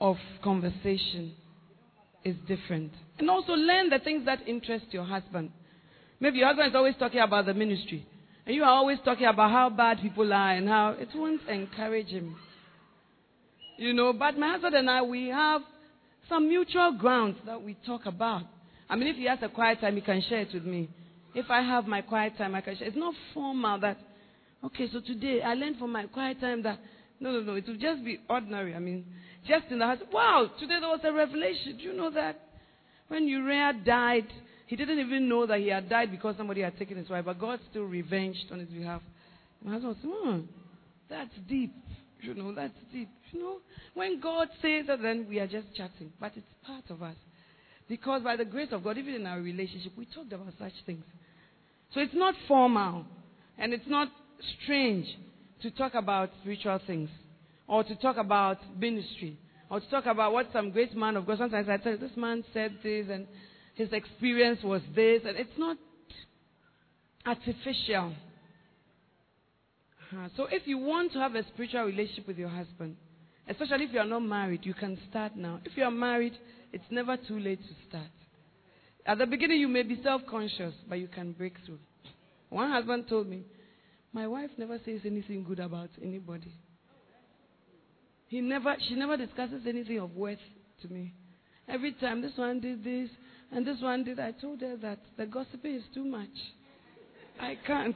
of conversation is different. And also learn the things that interest your husband. Maybe your husband is always talking about the ministry. And you are always talking about how bad people are and how it won't encourage him. You know, but my husband and I, we have some mutual grounds that we talk about. I mean, if he has a quiet time, he can share it with me. If I have my quiet time, I can share. It's not formal that, okay, so today I learned from my quiet time that, no, no, no, it will just be ordinary. I mean, just in the house. Wow, today there was a revelation. Do you know that when Uriah died, he didn't even know that he had died because somebody had taken his wife, but God still revenged on his behalf. My husband said, hmm, that's deep. You know, that's deep. You know, when God says that, then we are just chatting. But it's part of us. Because by the grace of God, even in our relationship, we talked about such things. So it's not formal. And it's not strange to talk about spiritual things. Or to talk about ministry. Or to talk about what some great man of God. Sometimes I tell you, this man said this and his experience was this. And it's not artificial. Uh-huh. So if you want to have a spiritual relationship with your husband, especially if you are not married, you can start now. If you are married, it's never too late to start. At the beginning, you may be self-conscious, but you can break through. One husband told me, my wife never says anything good about anybody. He never, she never discusses anything of worth to me. Every time this one did this and this one did, I told her that the gossiping is too much. I can't.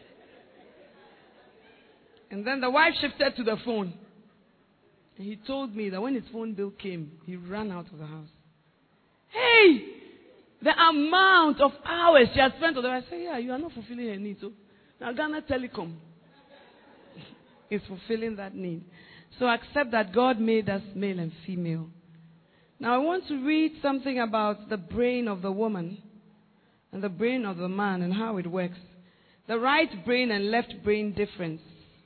And then the wife shifted to the phone. And he told me that when his phone bill came, he ran out of the house. Hey! The amount of hours she has spent on them. I said, yeah, you are not fulfilling her needs. So now Ghana Telecom is fulfilling that need. So accept that God made us male and female. Now I want to read something about the brain of the woman and the brain of the man and how it works. The right brain and left brain difference.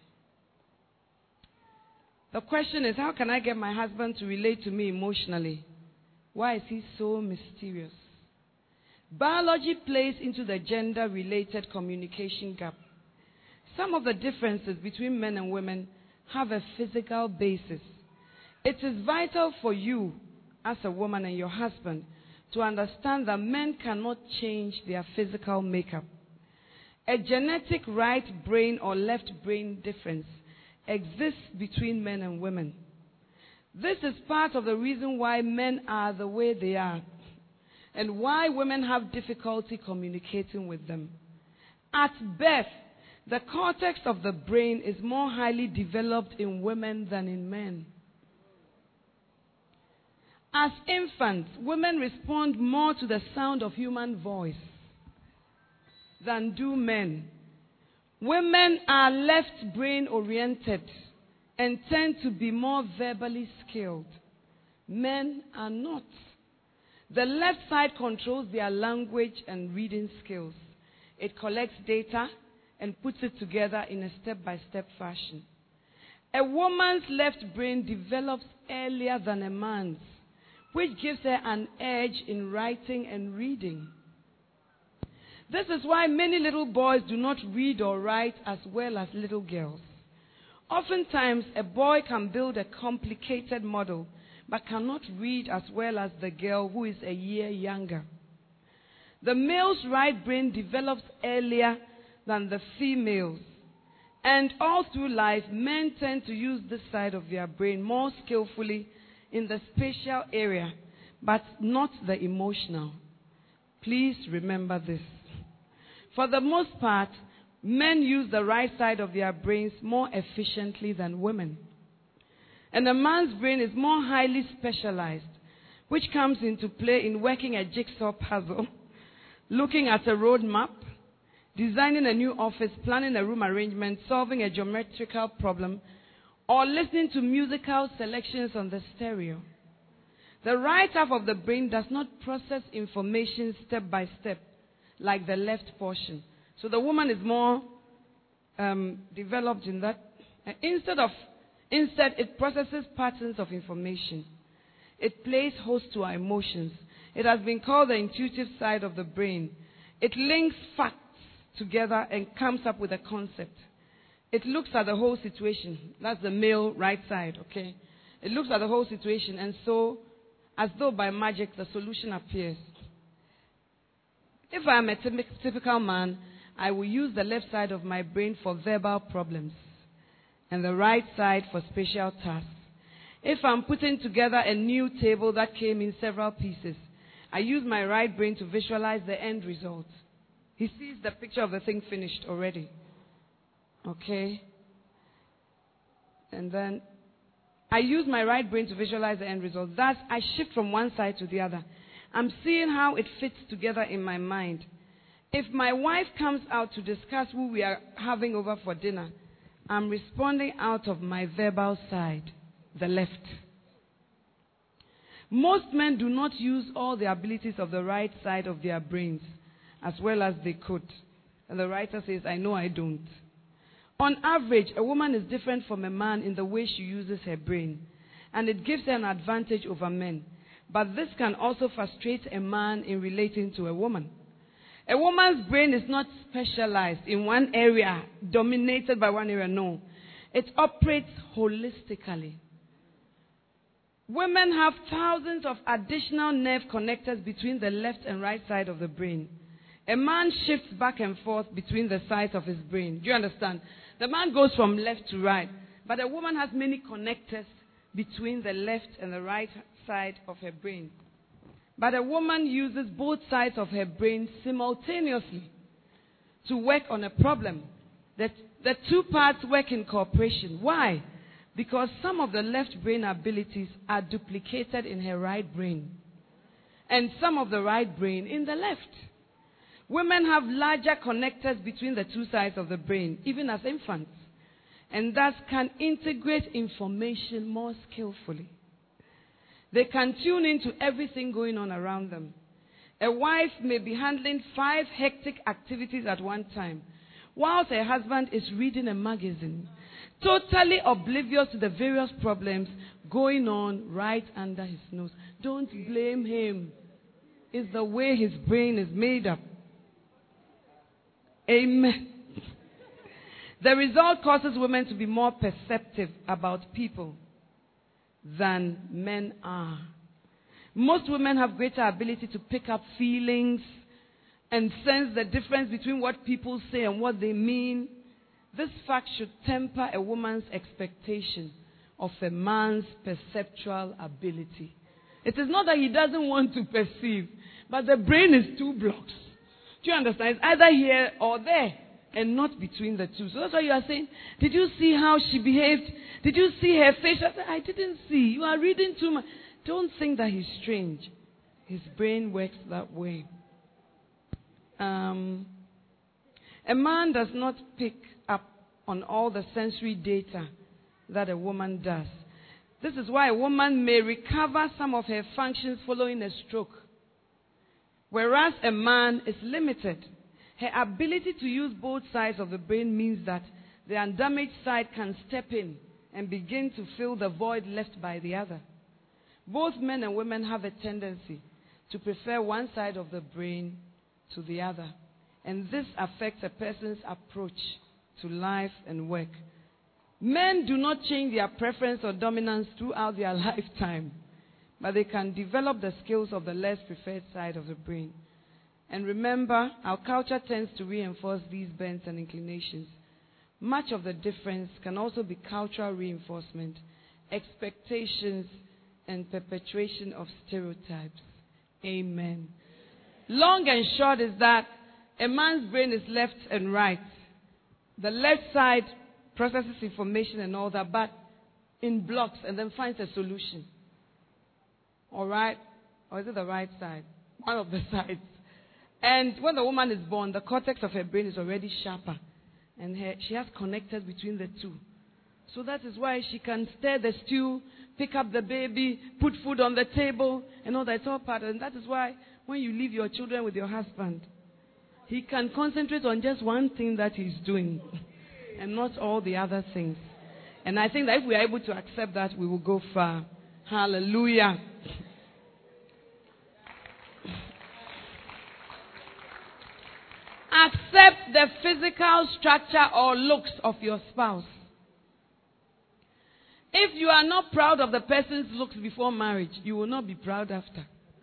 The question is, how can I get my husband to relate to me emotionally? Why is he so mysterious? Biology plays into the gender-related communication gap. Some of the differences between men and women have a physical basis. It is vital for you, as a woman and your husband, to understand that men cannot change their physical makeup. A genetic right brain or left brain difference exists between men and women. This is part of the reason why men are the way they are and why women have difficulty communicating with them. At birth, the cortex of the brain is more highly developed in women than in men. As infants, women respond more to the sound of human voice than do men. Women are left brain oriented and tend to be more verbally skilled. Men are not. The left side controls their language and reading skills. It collects data and puts it together in a step-by-step fashion. A woman's left brain develops earlier than a man's, which gives her an edge in writing and reading. This is why many little boys do not read or write as well as little girls. Oftentimes, a boy can build a complicated model, but cannot read as well as the girl who is a year younger. The male's right brain develops earlier than the female's. And all through life, men tend to use this side of their brain more skillfully in the spatial area, but not the emotional. Please remember this. For the most part, men use the right side of their brains more efficiently than women. And a man's brain is more highly specialized, which comes into play in working a jigsaw puzzle, looking at a road map, designing a new office, planning a room arrangement, solving a geometrical problem, or listening to musical selections on the stereo. The right half of the brain does not process information step by step like the left portion. So the woman is more um, developed in that. And instead of, instead, it processes patterns of information. It plays host to our emotions. It has been called the intuitive side of the brain. It links facts together and comes up with a concept. It looks at the whole situation. That's the male right side, okay? It looks at the whole situation, and so, as though by magic, the solution appears. If I am a typical man, I will use the left side of my brain for verbal problems and the right side for spatial tasks. If I'm putting together a new table that came in several pieces, I use my right brain to visualize the end result. He sees the picture of the thing finished already. Okay? And then I use my right brain to visualize the end result. Thus, I shift from one side to the other. I'm seeing how it fits together in my mind. If my wife comes out to discuss who we are having over for dinner, I'm responding out of my verbal side, the left. Most men do not use all the abilities of the right side of their brains as well as they could. And the writer says, I know I don't. On average, a woman is different from a man in the way she uses her brain, and it gives her an advantage over men. But this can also frustrate a man in relating to a woman. A woman's brain is not specialized in one area, dominated by one area, no. It operates holistically. Women have thousands of additional nerve connectors between the left and right side of the brain. A man shifts back and forth between the sides of his brain. Do you understand? The man goes from left to right, but a woman has many connectors between the left and the right side of her brain. But a woman uses both sides of her brain simultaneously to work on a problem. The, the two parts work in cooperation. Why? Because some of the left brain abilities are duplicated in her right brain, and some of the right brain in the left. Women have larger connectors between the two sides of the brain, even as infants, and thus can integrate information more skillfully. They can tune into everything going on around them. A wife may be handling five hectic activities at one time, whilst her husband is reading a magazine, totally oblivious to the various problems going on right under his nose. Don't blame him. It's the way his brain is made up. Amen. The result causes women to be more perceptive about people than men are. Most women have greater ability to pick up feelings and sense the difference between what people say and what they mean. This fact should temper a woman's expectation of a man's perceptual ability. It is not that he doesn't want to perceive, but the brain is two blocks. Do you understand? It's either here or there, and not between the two. So that's why you are saying, did you see how she behaved? Did you see her face? I said, I didn't see. You are reading too much. Don't think that he's strange. His brain works that way. Um, a man does not pick up on all the sensory data that a woman does. This is why a woman may recover some of her functions following a stroke, whereas a man is limited. Her ability to use both sides of the brain means that the undamaged side can step in and begin to fill the void left by the other. Both men and women have a tendency to prefer one side of the brain to the other, and this affects a person's approach to life and work. Men do not change their preference or dominance throughout their lifetime, but they can develop the skills of the less preferred side of the brain. And remember, our culture tends to reinforce these bents and inclinations. Much of the difference can also be cultural reinforcement, expectations, and perpetuation of stereotypes. Amen. Long and short is that a man's brain is left and right. The left side processes information and all that, but in blocks, and then finds a solution. All right? Or is it the right side? One of the sides. And when the woman is born, the cortex of her brain is already sharper. And her, she has connectors between the two. So that is why she can stir the stew, pick up the baby, put food on the table, and all that. It's all part of it. And that is why when you leave your children with your husband, he can concentrate on just one thing that he's doing and not all the other things. And I think that if we are able to accept that, we will go far. Hallelujah. Accept the physical structure or looks of your spouse. if you are not proud of the person's looks before marriage, you will not be proud after.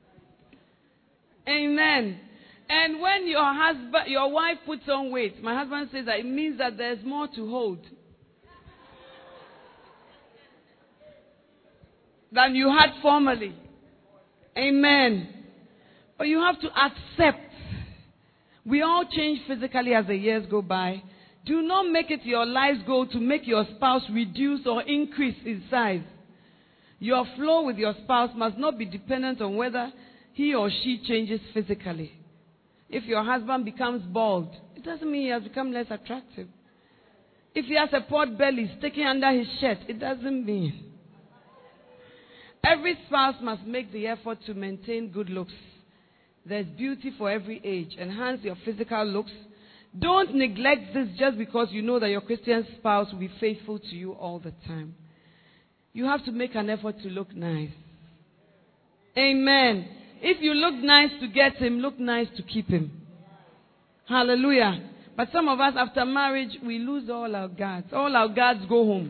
Amen. And when your husband, your wife puts on weight, my husband says that it means that there's more to hold than you had formerly. Amen. But you have to accept. We all change physically as the years go by. Do not make it your life's goal to make your spouse reduce or increase in size. Your flow with your spouse must not be dependent on whether he or she changes physically. If your husband becomes bald, it doesn't mean he has become less attractive. If he has a pot belly sticking under his shirt, it doesn't mean. Every spouse must make the effort to maintain good looks. There's beauty for every age. Enhance your physical looks. Don't neglect this just because you know that your Christian spouse will be faithful to you all the time. You have to make an effort to look nice. Amen. If you look nice to get him, look nice to keep him. Hallelujah. But some of us, after marriage, we lose all our guards. All our guards go home.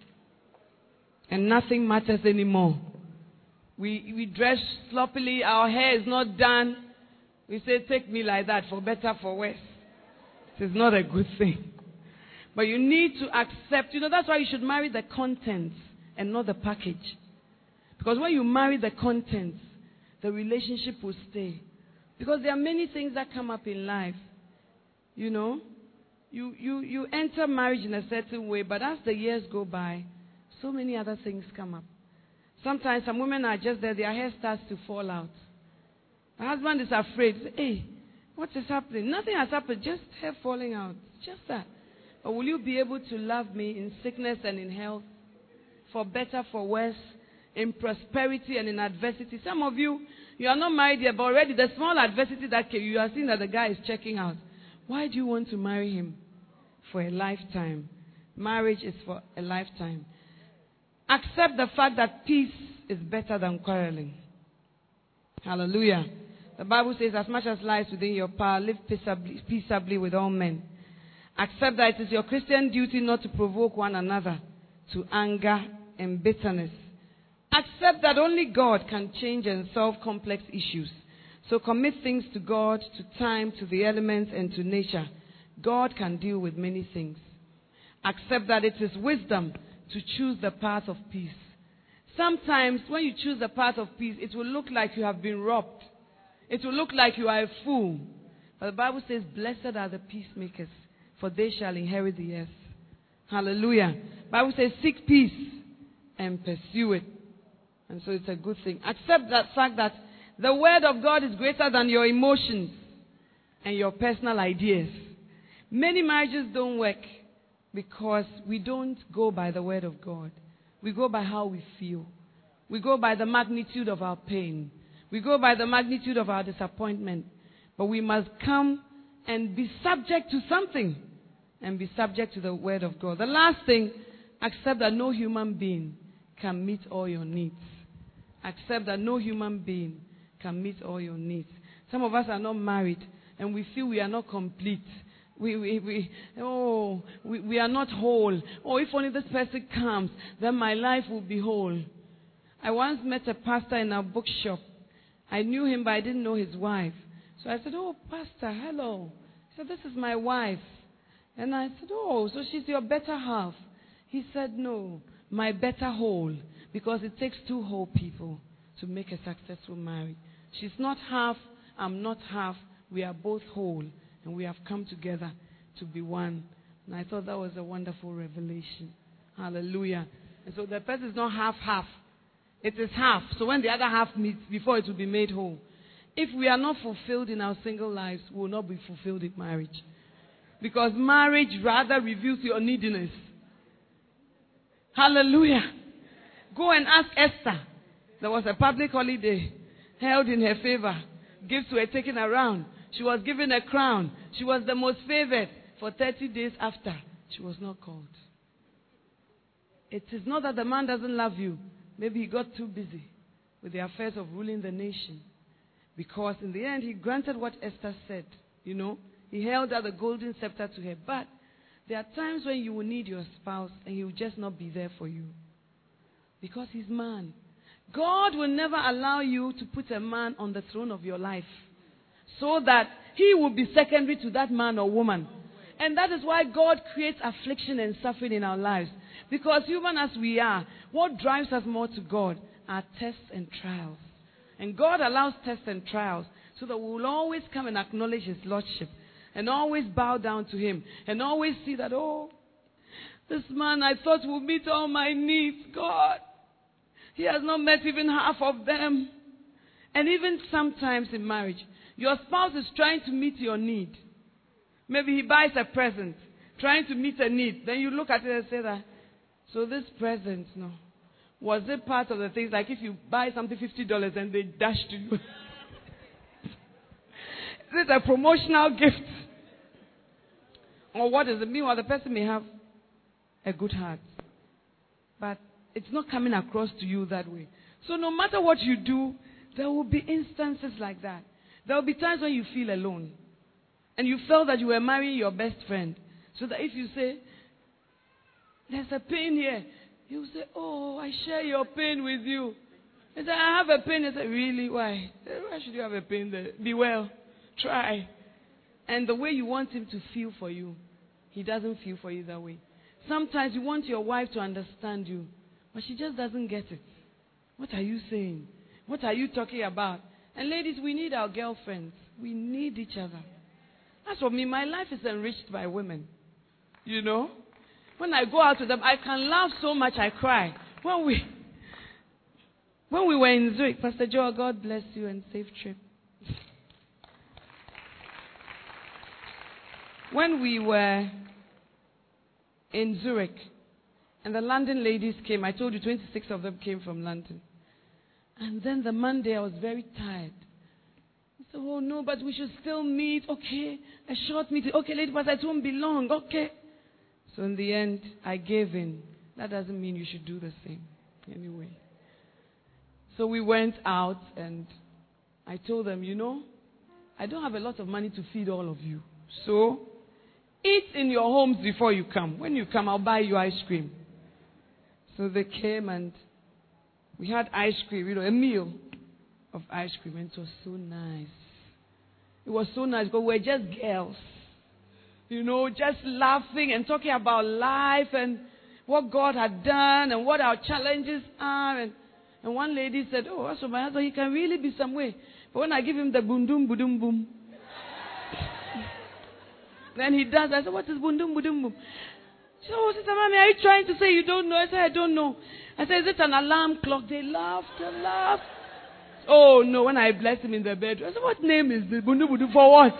And nothing matters anymore. We, we dress sloppily. Our hair is not done. We say, take me like that, for better, for worse. It is not a good thing. But you need to accept. You know, that's why you should marry the contents and not the package. Because when you marry the contents, the relationship will stay. Because there are many things that come up in life. You know, you, you, you enter marriage in a certain way, but as the years go by, so many other things come up. Sometimes some women are just there, their hair starts to fall out. The husband is afraid. Hey, what is happening? Nothing has happened, just hair falling out. Just that. But will you be able to love me in sickness and in health? For better, for worse? In prosperity and in adversity? Some of you, you are not married yet, but already the small adversity that came, you are seeing that the guy is checking out. Why do you want to marry him? For a lifetime. Marriage is for a lifetime. Accept the fact that peace is better than quarreling. Hallelujah. The Bible says, as much as lies within your power, live peaceably, peaceably with all men. Accept that it is your Christian duty not to provoke one another to anger and bitterness. Accept that only God can change and solve complex issues. So commit things to God, to time, to the elements, and to nature. God can deal with many things. Accept that it is wisdom to choose the path of peace. Sometimes when you choose the path of peace, it will look like you have been robbed. It will look like you are a fool. But the Bible says, blessed are the peacemakers, for they shall inherit the earth. Hallelujah. The Bible says, seek peace and pursue it. And so it's a good thing. Accept that fact that the word of God is greater than your emotions and your personal ideas. Many marriages don't work because we don't go by the word of God. We go by how we feel. We go by the magnitude of our pain. We go by the magnitude of our disappointment. But we must come and be subject to something. And be subject to the word of God. The last thing, accept that no human being can meet all your needs. Accept that no human being can meet all your needs. Some of us are not married and we feel we are not complete. We, we, we, oh, we, we are not whole. Oh, if only this person comes, then my life will be whole. I once met a pastor in our bookshop. I knew him, but I didn't know his wife. So I said, oh, pastor, hello. He said, this is my wife. And I said, oh, so she's your better half. He said, no, my better whole. Because it takes two whole people to make a successful marriage. She's not half, I'm not half. We are both whole. And we have come together to be one. And I thought that was a wonderful revelation. Hallelujah. And so the person is not half-half. It is half. So when the other half meets, before it will be made whole. If we are not fulfilled in our single lives, we will not be fulfilled in marriage. Because marriage rather reveals your neediness. Hallelujah. Go and ask Esther. There was a public holiday held in her favor. Gifts were taken around. She was given a crown. She was the most favored. For thirty days after, she was not called. It is not that the man doesn't love you. Maybe he got too busy with the affairs of ruling the nation. Because in the end, he granted what Esther said. You know, he held out the golden scepter to her. But there are times when you will need your spouse and he will just not be there for you. Because he's man. God will never allow you to put a man on the throne of your life so that he will be secondary to that man or woman. And that is why God creates affliction and suffering in our lives. Because human as we are, what drives us more to God are tests and trials. And God allows tests and trials so that we will always come and acknowledge his lordship and always bow down to him and always see that, oh, this man I thought would meet all my needs. God, he has not met even half of them. And even sometimes in marriage, your spouse is trying to meet your need. Maybe he buys a present, trying to meet a need. Then you look at it and say that, so this present, no, was it part of the things, like if you buy something fifty dollars and they dash to you? Is it a promotional gift? Or what is it? Meanwhile, the person may have a good heart. But it's not coming across to you that way. So no matter what you do, there will be instances like that. There will be times when you feel alone. And you felt that you were marrying your best friend. So that if you say, there's a pain here, you say, oh, I share your pain with you. He said, I have a pain. I said, really? Why? Why should you have a pain there? Be well. Try. And the way you want him to feel for you, he doesn't feel for you that way. Sometimes you want your wife to understand you, but she just doesn't get it. What are you saying? What are you talking about? And ladies, we need our girlfriends. We need each other. As for me, my life is enriched by women. You know? When I go out with them, I can laugh so much I cry. When we, when we were in Zurich, Pastor Joel, God bless you and safe trip. When we were in Zurich, and the London ladies came, I told you twenty-six of them came from London. And then the Monday, I was very tired. I said, oh no, but we should still meet. Okay, a short meeting. Okay, lady, but it won't be long. Okay. So in the end, I gave in. That doesn't mean you should do the same. Anyway. So we went out and I told them, you know, I don't have a lot of money to feed all of you. So eat in your homes before you come. When you come, I'll buy you ice cream. So they came and we had ice cream, you know, a meal of ice cream. And it was so nice. It was so nice because we were just girls. You know, just laughing and talking about life and what God had done and what our challenges are. And, and one lady said, oh, that's my husband, he can really be some way. But when I give him the bundum budum boom, then he does. I said, what is bundum budum boom? She said, oh, Sister Mommy, are you trying to say you don't know? I said, I don't know. I said, is it an alarm clock? They laughed and laughed. Oh, no, when I blessed him in the bedroom, I said, what name is this? Bundum budum for what?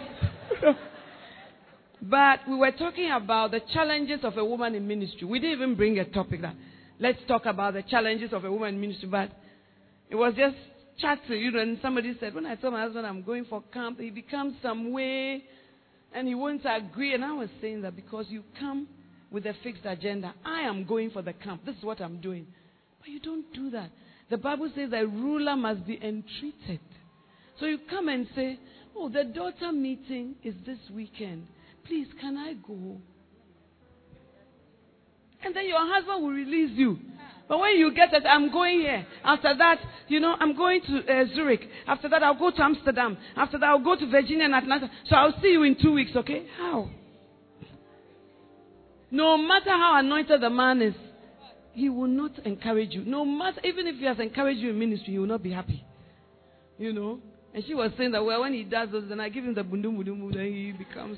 But we were talking about the challenges of a woman in ministry. We didn't even bring a topic that, let's talk about the challenges of a woman in ministry. But it was just chatting, you know, and somebody said, when I tell my husband I'm going for camp, he becomes some way and he won't agree. And I was saying that because you come with a fixed agenda. I am going for the camp. This is what I'm doing. But you don't do that. The Bible says that a ruler must be entreated. So you come and say, oh, the daughter meeting is this weekend. Please, can I go? And then your husband will release you. But when you get it, I'm going here. After that, you know, I'm going to uh, Zurich. After that, I'll go to Amsterdam. After that, I'll go to Virginia and Atlanta. So I'll see you in two weeks, okay? How? No matter how anointed the man is, he will not encourage you. No matter, even if he has encouraged you in ministry, he will not be happy. You know? And she was saying that, well, when he does this, then I give him the bundum bundum, then he becomes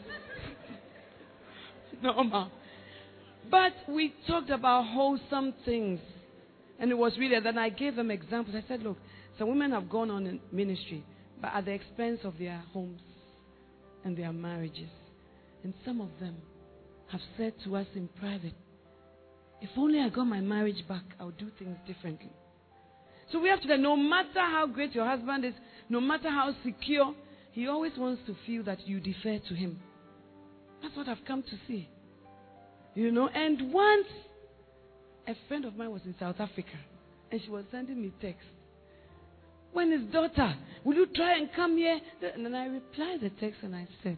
normal. But we talked about wholesome things. And it was really, then I gave them examples. I said, look, some women have gone on in ministry, but at the expense of their homes and their marriages. And some of them have said to us in private, if only I got my marriage back, I'll do things differently. So we have to, no matter how great your husband is, no matter how secure, he always wants to feel that you defer to him. That's what I've come to see. You know, and once a friend of mine was in South Africa and she was sending me text. When his daughter, will you try and come here? And then I replied the text and I said,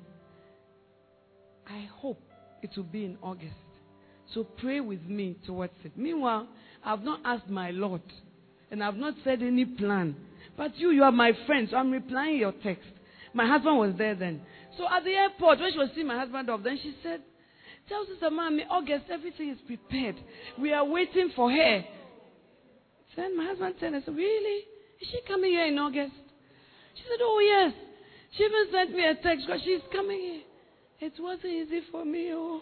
I hope it will be in August. So pray with me towards it. Meanwhile, I've not asked my Lord. And I've not said any plan. But you, you are my friend, so I'm replying your text. My husband was there then. So at the airport, when she was seeing my husband off, then she said, tell Sister Mommy, August, everything is prepared. We are waiting for her. Then my husband said, I said, really? Is she coming here in August? She said, oh yes. She even sent me a text because she's coming here. It wasn't easy for me, oh.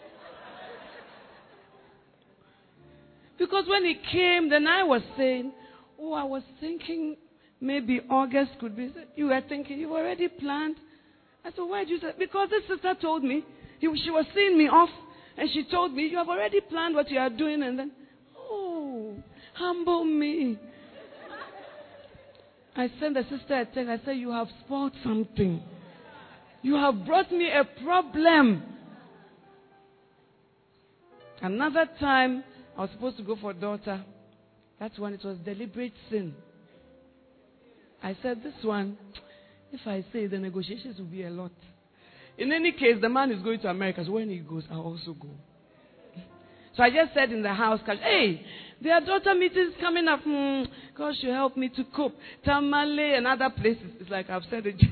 Because when he came, then I was saying, oh, I was thinking maybe August could be. You were thinking, you've already planned? I said, why did you say? Because this sister told me, he, she was seeing me off, and she told me, you have already planned what you are doing, and then, oh, humble me. I sent the sister a text. I said, you have spoiled something. You have brought me a problem. Another time, I was supposed to go for daughter. That's when it was deliberate sin. I said, this one, if I say the negotiations will be a lot. In any case, the man is going to America, so when he goes, I'll also go. So I just said in the house, hey, their daughter meeting is coming up. Hmm, God should help me to cope. Tamale and other places. It's like I've said it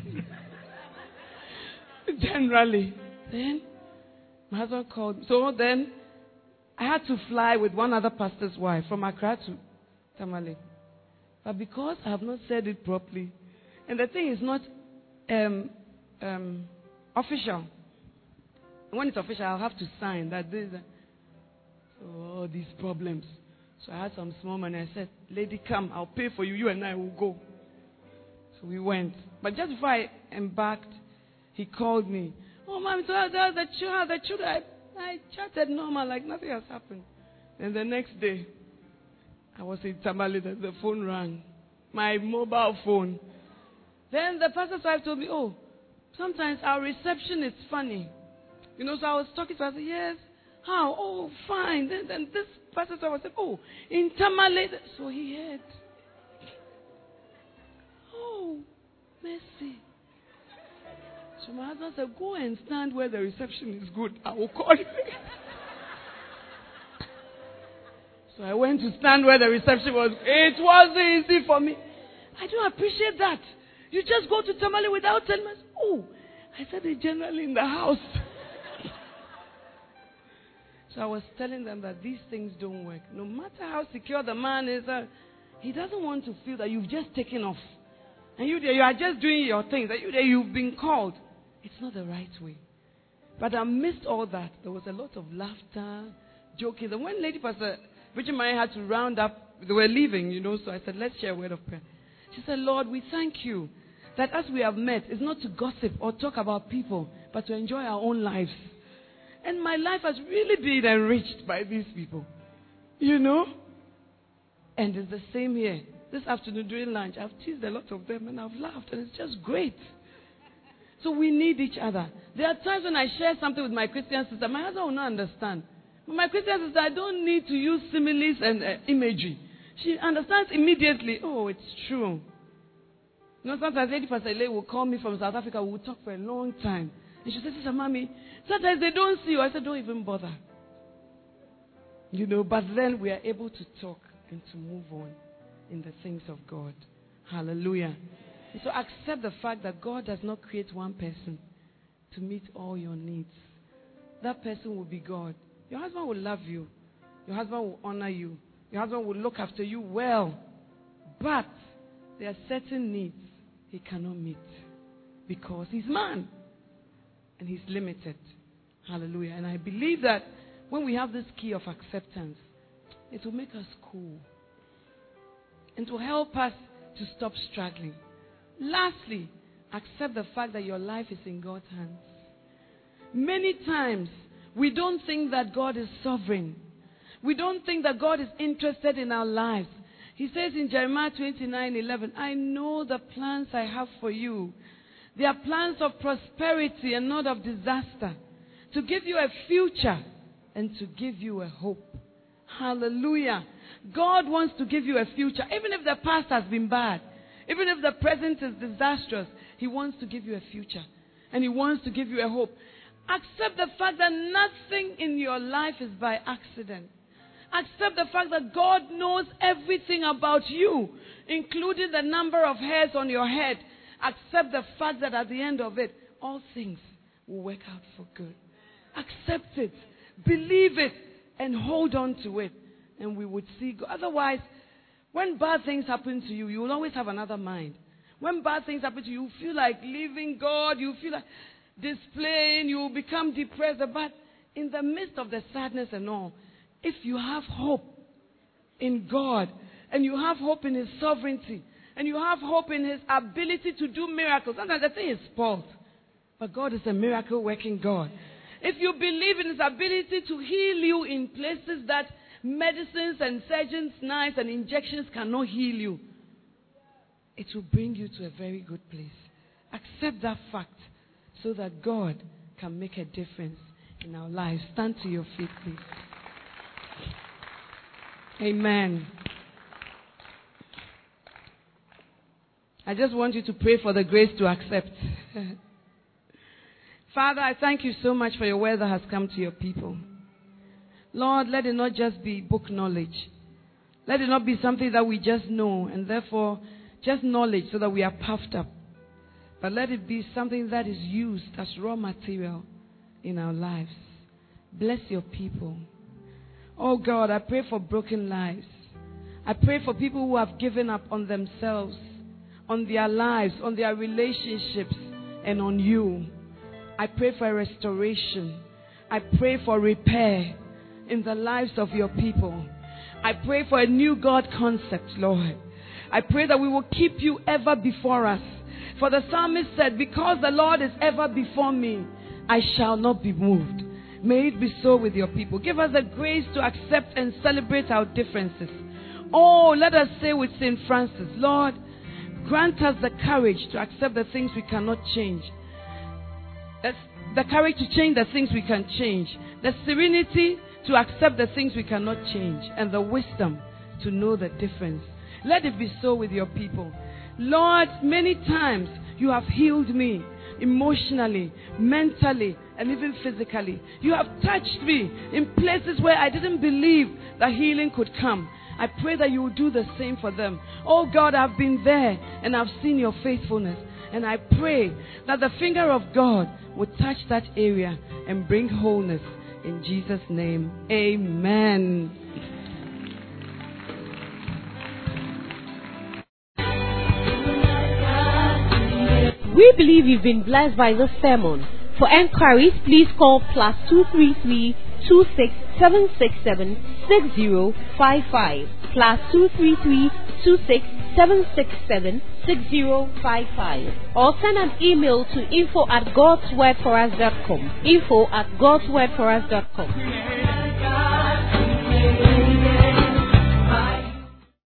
generally. Then, my husband called me. So then, I had to fly with one other pastor's wife from Accra to Tamale. But because I have not said it properly, and the thing is not um, um, official. When it's official, I'll have to sign that this. So all these problems. So I had some small money. I said, lady, come, I'll pay for you. You and I will go. So we went. But just before I embarked, he called me. Oh, Mommy, so how's the children? The children. I, I chatted normal, like nothing has happened. And the next day, I was in Tamale, the, the phone rang. My mobile phone. Then the pastor's wife told me, oh, sometimes our reception is funny. You know, so I was talking to her. I said, yes. How? Oh, fine. Then, then this pastor's wife said, oh, in Tamale. So he heard. Oh, mercy. So my husband said, go and stand where the reception is good. I will call you. So I went to stand where the reception was. It wasn't easy for me. I don't appreciate that. You just go to Tamale without telling me. Oh, I said it generally in the house. So I was telling them that these things don't work. No matter how secure the man is, uh, he doesn't want to feel that you've just taken off. And you, you are just doing your things. That you, that you've been called. It's not the right way. But amidst all that, there was a lot of laughter, joking. And when Lady Pastor Bridget Mary had to round up, they were leaving, you know, so I said, let's share a word of prayer. She said, Lord, we thank you that as we have met, it's not to gossip or talk about people, but to enjoy our own lives. And my life has really been enriched by these people, you know. And it's the same here. This afternoon during lunch, I've teased a lot of them and I've laughed, and it's just great. So we need each other. There are times when I share something with my Christian sister, my husband will not understand. But my Christian sister, I don't need to use similes and uh, imagery. She understands immediately. Oh, it's true. You know, sometimes Lady Pastor Ele will call me from South Africa. We will talk for a long time. And she says, Sister Mommy, sometimes they don't see you. I said, don't even bother. You know, but then we are able to talk and to move on in the things of God. Hallelujah. And so accept the fact that God does not create one person to meet all your needs. That person will be God. Your husband will love you. Your husband will honor you. Your husband will look after you well. But there are certain needs he cannot meet because he's man and he's limited. Hallelujah. And I believe that when we have this key of acceptance, it will make us cool and to help us to stop struggling. Lastly, accept the fact that your life is in God's hands. Many times, we don't think that God is sovereign. We don't think that God is interested in our lives. He says in Jeremiah twenty-nine eleven, I know the plans I have for you. They are plans of prosperity and not of disaster. To give you a future and to give you a hope. Hallelujah. God wants to give you a future. Even if the past has been bad. Even if the present is disastrous. He wants to give you a future. And He wants to give you a hope. Accept the fact that nothing in your life is by accident. Accept the fact that God knows everything about you, including the number of hairs on your head. Accept the fact that at the end of it, all things will work out for good. Accept it. Believe it. And hold on to it. And we would see God. Otherwise, when bad things happen to you, you will always have another mind. When bad things happen to you, you feel like leaving God. You feel like displaying. You will become depressed. But in the midst of the sadness and all, if you have hope in God, and you have hope in His sovereignty, and you have hope in His ability to do miracles, sometimes the thing is spoiled. But God is a miracle-working God. If you believe in His ability to heal you in places that medicines and surgeons' knives and injections cannot heal you, it will bring you to a very good place. Accept that fact so that God can make a difference in our lives. Stand to your feet, please. Amen. I just want you to pray for the grace to accept. Father, I thank you so much for your word that has come to your people. Lord, let it not just be book knowledge. Let it not be something that we just know and therefore just knowledge so that we are puffed up. But let it be something that is used as raw material in our lives. Bless your people. Oh God, I pray for broken lives. I pray for people who have given up on themselves, on their lives, on their relationships, and on you. I pray for restoration. I pray for repair in the lives of your people. I pray for a new God concept, Lord. I pray that we will keep you ever before us. For the psalmist said, because the Lord is ever before me, I shall not be moved. May it be so with your people. Give us the grace to accept and celebrate our differences. Oh, let us say with Saint Francis, Lord, grant us the courage to accept the things we cannot change. That's the courage to change the things we can change. The serenity to accept the things we cannot change. And the wisdom to know the difference. Let it be so with your people. Lord, many times you have healed me emotionally, mentally, and even physically. You have touched me in places where I didn't believe that healing could come. I pray that you will do the same for them. Oh God, I've been there and I've seen your faithfulness. And I pray that the finger of God will touch that area and bring wholeness. In Jesus' name, amen. We believe you've been blessed by this sermon. For enquiries, please call plus two three three, two six seven six seven, six zero five five. Plus two three three, two six seven six seven, six zero five five. Or send an email to info at godswordforus dot com. Info at godswordforus dot com.